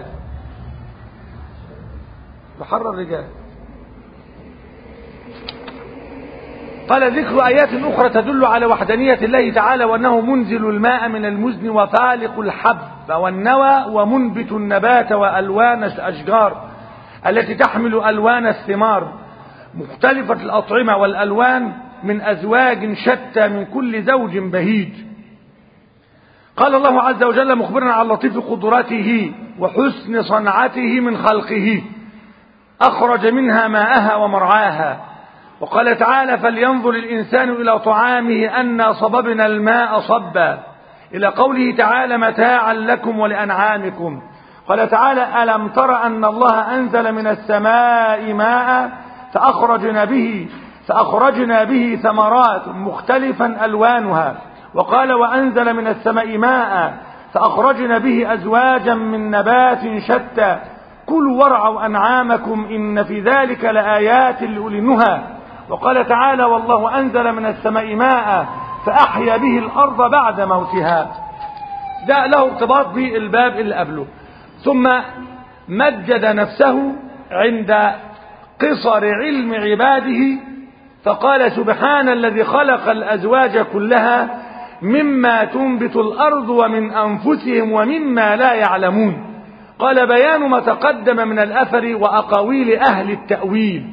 يحرر الرجال. قال ذكر آيات أخرى تدل على وحدانية الله تعالى، وأنه منزل الماء من المزن وفالق الحب والنوى ومنبت النبات وألوان الأشجار التي تحمل ألوان الثمار مختلفة الأطعمة والألوان من أزواج شتى من كل زوج بهيج. قال الله عز وجل مخبرا عن لطيف قدرته وحسن صنعته من خلقه أخرج منها ماءها ومرعاها. وقال تعالى فلينظر الإنسان إلى طعامه أنا صببنا الماء صبا، إلى قوله تعالى متاعا لكم ولأنعامكم. قال تعالى ألم تر أن الله أنزل من السماء ماء فأخرجنا به فأخرجنا به ثمرات مختلفا ألوانها. وقال وأنزل من السماء ماء فأخرجنا به أزواجا من نبات شتى كلوا وارعوا أنعامكم إن في ذلك لآيات لأولي النهى. وقال تعالى والله أنزل من السماء ماء فأحيا به الأرض بعد موتها. ده له ارتباط بالباب اللي قبله. ثم مجد نفسه عند قصر علم عباده فقال سبحان الذي خلق الأزواج كلها مما تنبت الأرض ومن أنفسهم ومما لا يعلمون. قال بيان ما تقدم من الأثر وأقاويل أهل التأويل،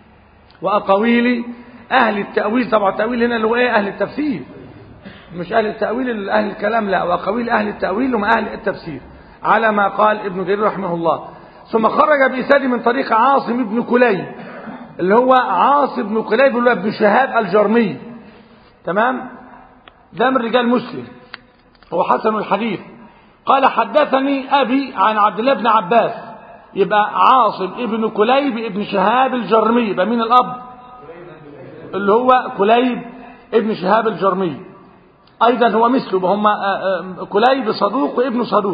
وأقاويل أهل التأويل. طبعا التأويل هنا اللي هو إيه؟ أهل التفسير، مش أهل التأويل أهل الكلام، لا، وأقاويل أهل التأويل هم أهل التفسير على ما قال ابن جرير رحمه الله. ثم خرج بإسناد من طريق عاصم بن كليب اللي هو عاصم بن كليب اللي هو ابن شهاب الجرمي، تمام؟ ده من رجال مسلم، هو حسن الحديث. قال حدثني أبي عن عبد الله بن عباس. يبقى عاصم ابن كليب ابن شهاب الجرمي، يبقى مين الأب؟ اللي هو كليب ابن شهاب الجرمي. أيضا هو مثله، هم كليب صدوق وابن صدوق.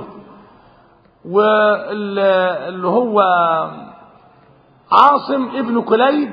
واللي هو عاصم ابن كليب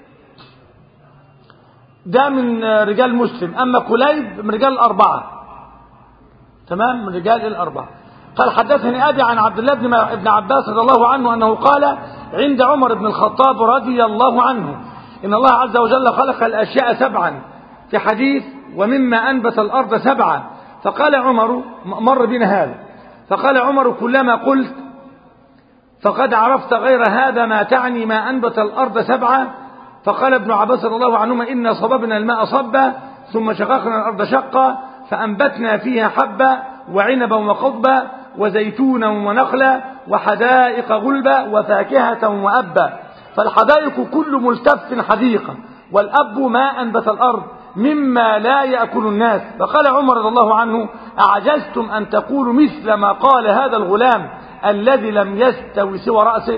ده من رجال مسلم، أما كليب من رجال الأربعة، تمام، من رجال الأربعة. قال حدثني أبي عن عبد الله بن عباس رضي الله عنه أنه قال عند عمر بن الخطاب رضي الله عنه إن الله عز وجل خلق الأشياء سبعا في حديث ومما أنبت الأرض سبعا. فقال عمر، مر بنا هذا، فقال عمر كلما قلت فقد عرفت غير هذا ما تعني ما أنبت الأرض سبعا. فقال ابن عباس رضي الله عنهما إنا صببنا الماء صبا ثم شققنا الأرض شقا فأنبتنا فيها حبا وعنبا وقضبا وزيتونا ونخلا وحدائق غلبا وفاكهة وأبا. فالحدائق كل ملتف حديقة، والأب ما أنبت الأرض مما لا يأكل الناس. فقال عمر رضي الله عنه: أعجزتم أن تقولوا مثل ما قال هذا الغلام الذي لم يستوي سوى رأسه.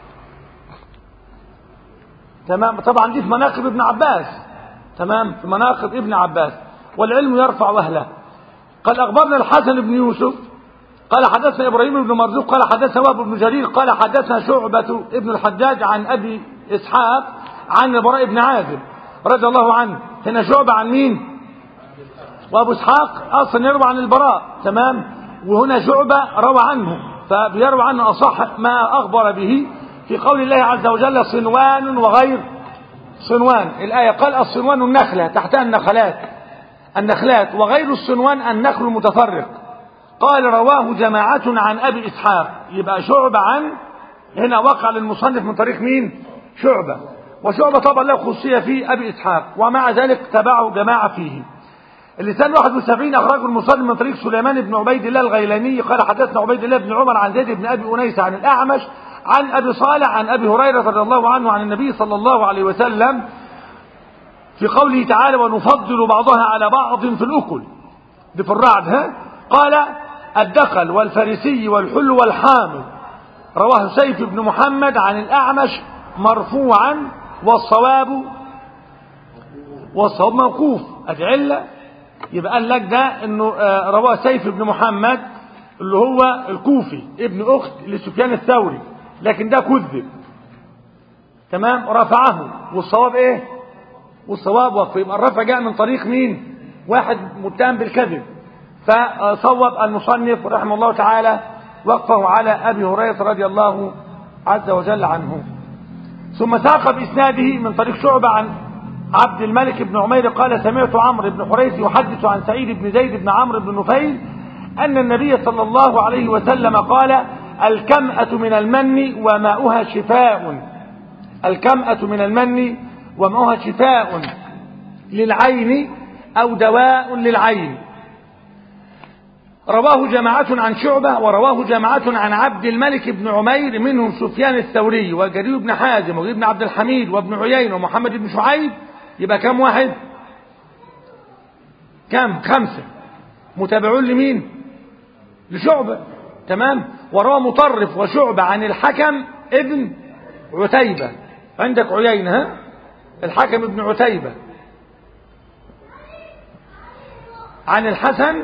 تمام. طبعا دي في مناقب ابن عباس. تمام، في مناقب ابن عباس. والعلم يرفع أهله. قال أخبرنا الحسن بن يوسف قال حدثنا إبراهيم بن مرزوق قال حدثنا وهب بن جرير قال حدثنا شعبة ابن الحجاج عن أبي إسحاق عن البراء بن عازب رضي الله عنه. هنا شعبة عن مين؟ وأبو إسحاق أصلا يروى عن البراء. تمام. وهنا شعبة روى عنه، فبيروى عنه أصح ما أخبر به في قول الله عز وجل: صنوان وغير صنوان. الآية قال: الصنوان النخلة تحتها النخلات النخلات وغير الصنوان النخل المتفرق. قال: رواه جماعة عن أبي إسحاق. يبقى شعبة عن، هنا وقع للمصنف من طريق مين؟ شعبة. وشعبة طبعا له خصوصية في أبي إسحاق، ومع ذلك تبعه جماعة فيه. اللسان واحد وسبعين أخرجه المصنف من طريق سليمان بن عبيد الله الغيلاني قال حدثنا عبيد الله بن عمر عن زيد بن أبي أنيس عن الأعمش عن أبي صالح عن أبي هريرة رضي الله عنه عن النبي صلى الله عليه وسلم في قوله تعالى: ونفضل بعضها على بعض في الأكل. دي في الرعد. ها؟ قال: الدخل والفريسي والحل والحامل. رواه سيف بن محمد عن الأعمش مرفوعا، والصواب والصواب موقوف. أدعلة. يبقى قال لك ده انه رواه سيف بن محمد اللي هو الكوفي ابن اخت لسفيان الثوري، لكن ده كذب. تمام. رفعه، والصواب ايه؟ والصواب وقف. يبقى الرفع جاء من طريق مين؟ واحد متهم بالكذب. فصوب المصنف رحمه الله تعالى وقفه على ابي هريره رضي الله عز وجل عنه. ثم ساق باسناده من طريق شعبة عن عبد الملك بن عمير قال: سمعت عمرو بن حريث يحدث عن سعيد بن زيد بن عمرو بن نفيل أن النبي صلى الله عليه وسلم قال: الكمأة من المن وماؤها شفاء. الكمأة من المن وماؤها شفاء للعين أو دواء للعين. رواه جماعة عن شعبة، ورواه جماعة عن عبد الملك بن عمير منهم سفيان الثوري وجرير بن حازم وابن عبد الحميد وابن عيينة ومحمد بن شعيب. يبقى كم واحد؟ كم؟ خمسة متابعون لمين؟ لشعبة. تمام. وروى مطرف وشعبة عن الحكم ابن عتيبة. عندك عيينة. ها؟ الحكم ابن عتيبة عن الحسن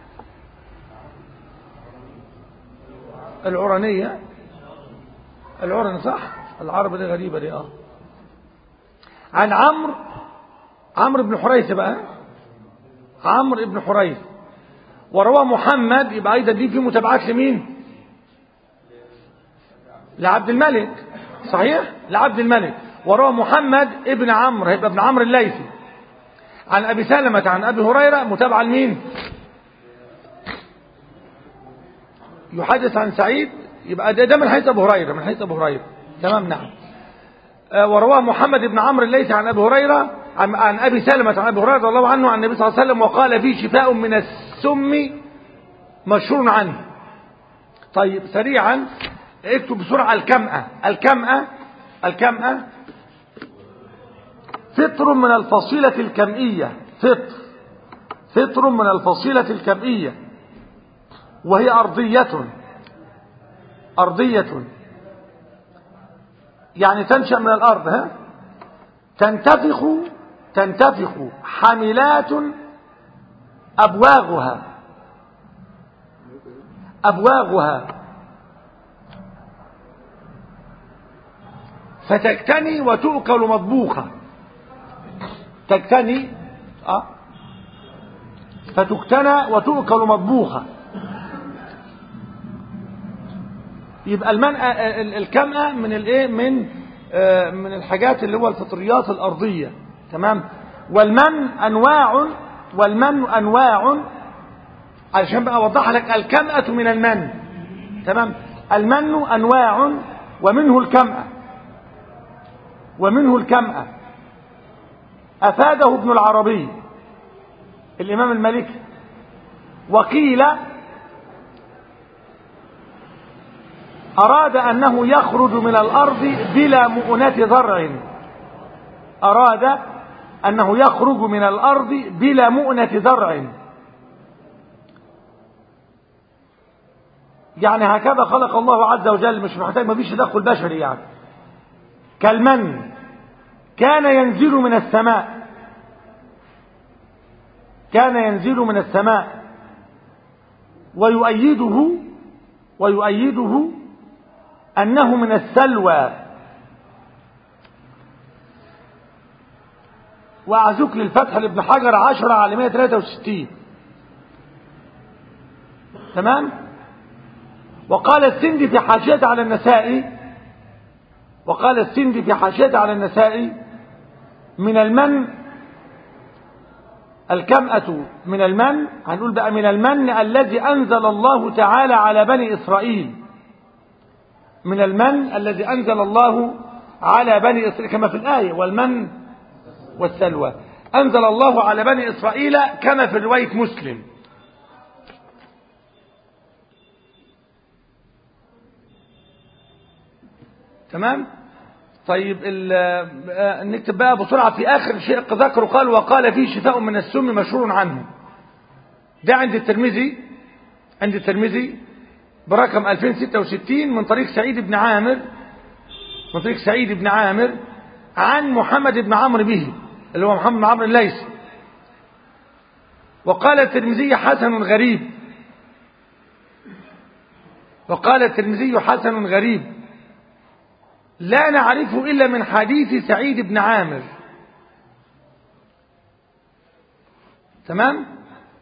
العرانية. العرن صح؟ العربة دي غريبة دي. اه عن عمرو عمرو بن حريث. بقى عمرو بن حريث. وروى محمد. يبقى ايضا دي في متابعات لمين؟ لعبد الملك. صحيح، لعبد الملك. وروى محمد ابن عمرو، هيبقى ابن عمرو الليثي عن ابي سلمة عن ابي هريرة متابعة لمين؟ يحدث عن سعيد. يبقى ده, ده من حيث ابو هريرة من حيث ابو هريرة. تمام. نعم. آه ورواه محمد بن عمرو الليثي عن ابي هريرة عن, عن ابي سلمة عن ابي هريرة رضي الله عنه عن النبي صلى الله عليه وسلم وقال: فيه شفاء من السم مشهور عنه. طيب سريعا اكتب بسرعة. الكمأة الكمأة الكمأة فطر من الفصيلة الكمئية. فطر فطر من الفصيلة الكمئية، وهي أرضية أرضية يعني تنشأ من الأرض. ها؟ تنتفخ تنتفخ حاملات أبواغها أبواغها فتكتني وتؤكل مطبوخة. تكتني أه فتكتنى وتؤكل مطبوخة. يبقى المنأ الكمأة من الايه؟ من من الحاجات اللي هو الفطريات الأرضية. تمام. والمن أنواع والمن أنواع علشان بقى أوضح لك. الكمأة من المن. تمام. المن أنواع ومنه الكمأة ومنه الكمأة أفاده ابن العربي الإمام المالكي. وقيل أراد أنه يخرج من الأرض بلا مؤنة زرع، أراد أنه يخرج من الأرض بلا مؤنة زرع، يعني هكذا خلق الله عز وجل، مش محتاج، ما فيش تدخل بشري يعني. كالمن كان ينزل من السماء، كان ينزل من السماء ويؤيده ويؤيده أنه من السلوى. وأعزك للفتح لابن حجر عشرة على مئة وثلاثة وستين. تمام. وقال السندي في حاشيته على النسائي وقال السندي في حاشيته على النسائي من المن الكمأة، من المن، هنقول بقى من المن الذي أنزل الله تعالى على بني إسرائيل، من المن الذي أنزل الله على بني إسرائيل كما في الآية والمن والسلوى، أنزل الله على بني إسرائيل كما في رواية مسلم. تمام. طيب نكتب بقى بسرعة في آخر شيء ذكره، قال وقال فيه شفاء من السم مشهور عنه. ده عند الترمذي، عند الترمذي برقم ألفين وستة وستين من طريق سعيد بن عامر، من طريق سعيد بن عامر عن محمد بن عمرو به، اللي هو محمد بن عمرو الليثي. وقال الترمذي حسن غريب، وقال الترمذي حسن غريب لا نعرفه إلا من حديث سعيد بن عامر. تمام.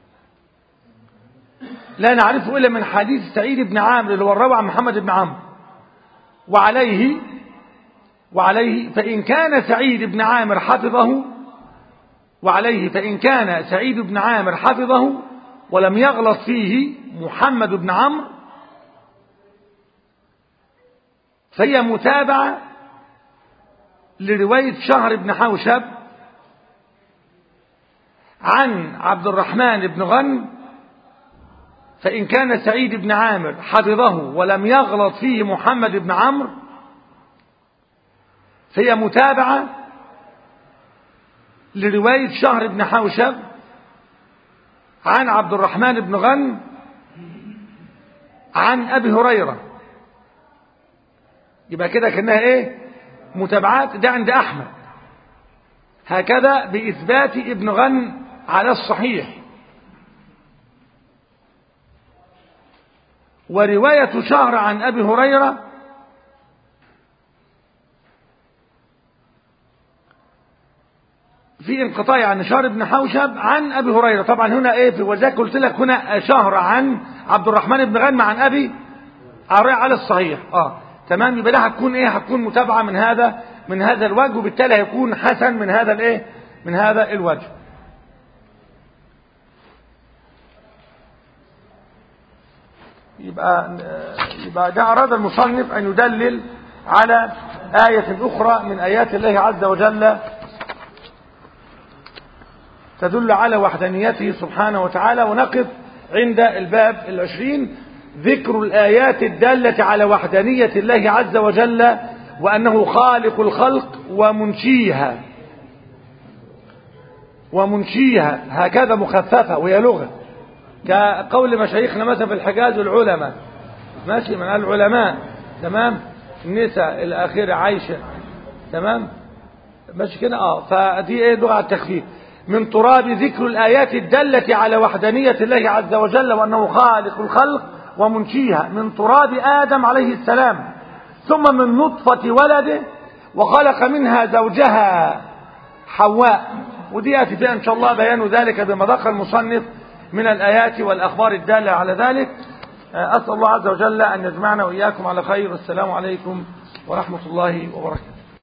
لا نعرفه إلا من حديث سعيد بن عامر اللي هو الراوي عن محمد بن عمرو. وعليه وعليه فإن كان سعيد بن عامر حفظه وعليه فإن كان سعيد بن عامر حفظه ولم يغلط فيه محمد بن عمرو فهي متابعة لرواية شهر بن حوشب عن عبد الرحمن بن غنم. فإن كان سعيد بن عامر حفظه ولم يغلط فيه محمد بن عمرو فهي متابعة لرواية شهر بن حوشب عن عبد الرحمن بن غنم عن أبي هريرة. يبقى كده كأنها ايه؟ متابعات. ده عند أحمد هكذا بإثبات ابن غنم على الصحيح. ورواية شهر عن أبي هريرة في انقطاع عن شهر بن حوشب عن أبي هريرة. طبعا هنا ايه في وذاك قلت لك هنا شهر عن عبد الرحمن بن غنم عن أبي على الصحيح. اه تمام. يبقى ده هتكون ايه؟ هتكون متابعة من هذا من هذا الوجه، وبالتالي هيكون حسن من هذا الايه؟ من هذا الوجه. يبقى يبقى ده أراد المصنف أن يدلل على آية أخرى من آيات الله عز وجل تدل على وحدانيته سبحانه وتعالى. ونقف عند الباب العشرين، ذكر الآيات الدالة على وحدانية الله عز وجل وأنه خالق الخلق ومنشيها ومنشيها هكذا مخففة وهي لغة، كقول مشايخنا مثلا في الحجاز العلماء، ماشي، من العلماء. تمام. النساء الأخيرة عايشة. تمام. ماشي كده. اه فدي ايه؟ لغة التخفيف. من تراب ذكر الآيات الدالة على وحدانية الله عز وجل وأنه خالق الخلق ومنشيها، من تراب آدم عليه السلام، ثم من نطفة ولده، وخلق منها زوجها حواء. ودي يأتي فيها إن شاء الله بيان ذلك بما ذكر المصنف من الآيات والأخبار الدالة على ذلك. أسأل الله عز وجل أن يجمعنا وإياكم على خير. والسلام عليكم ورحمة الله وبركاته.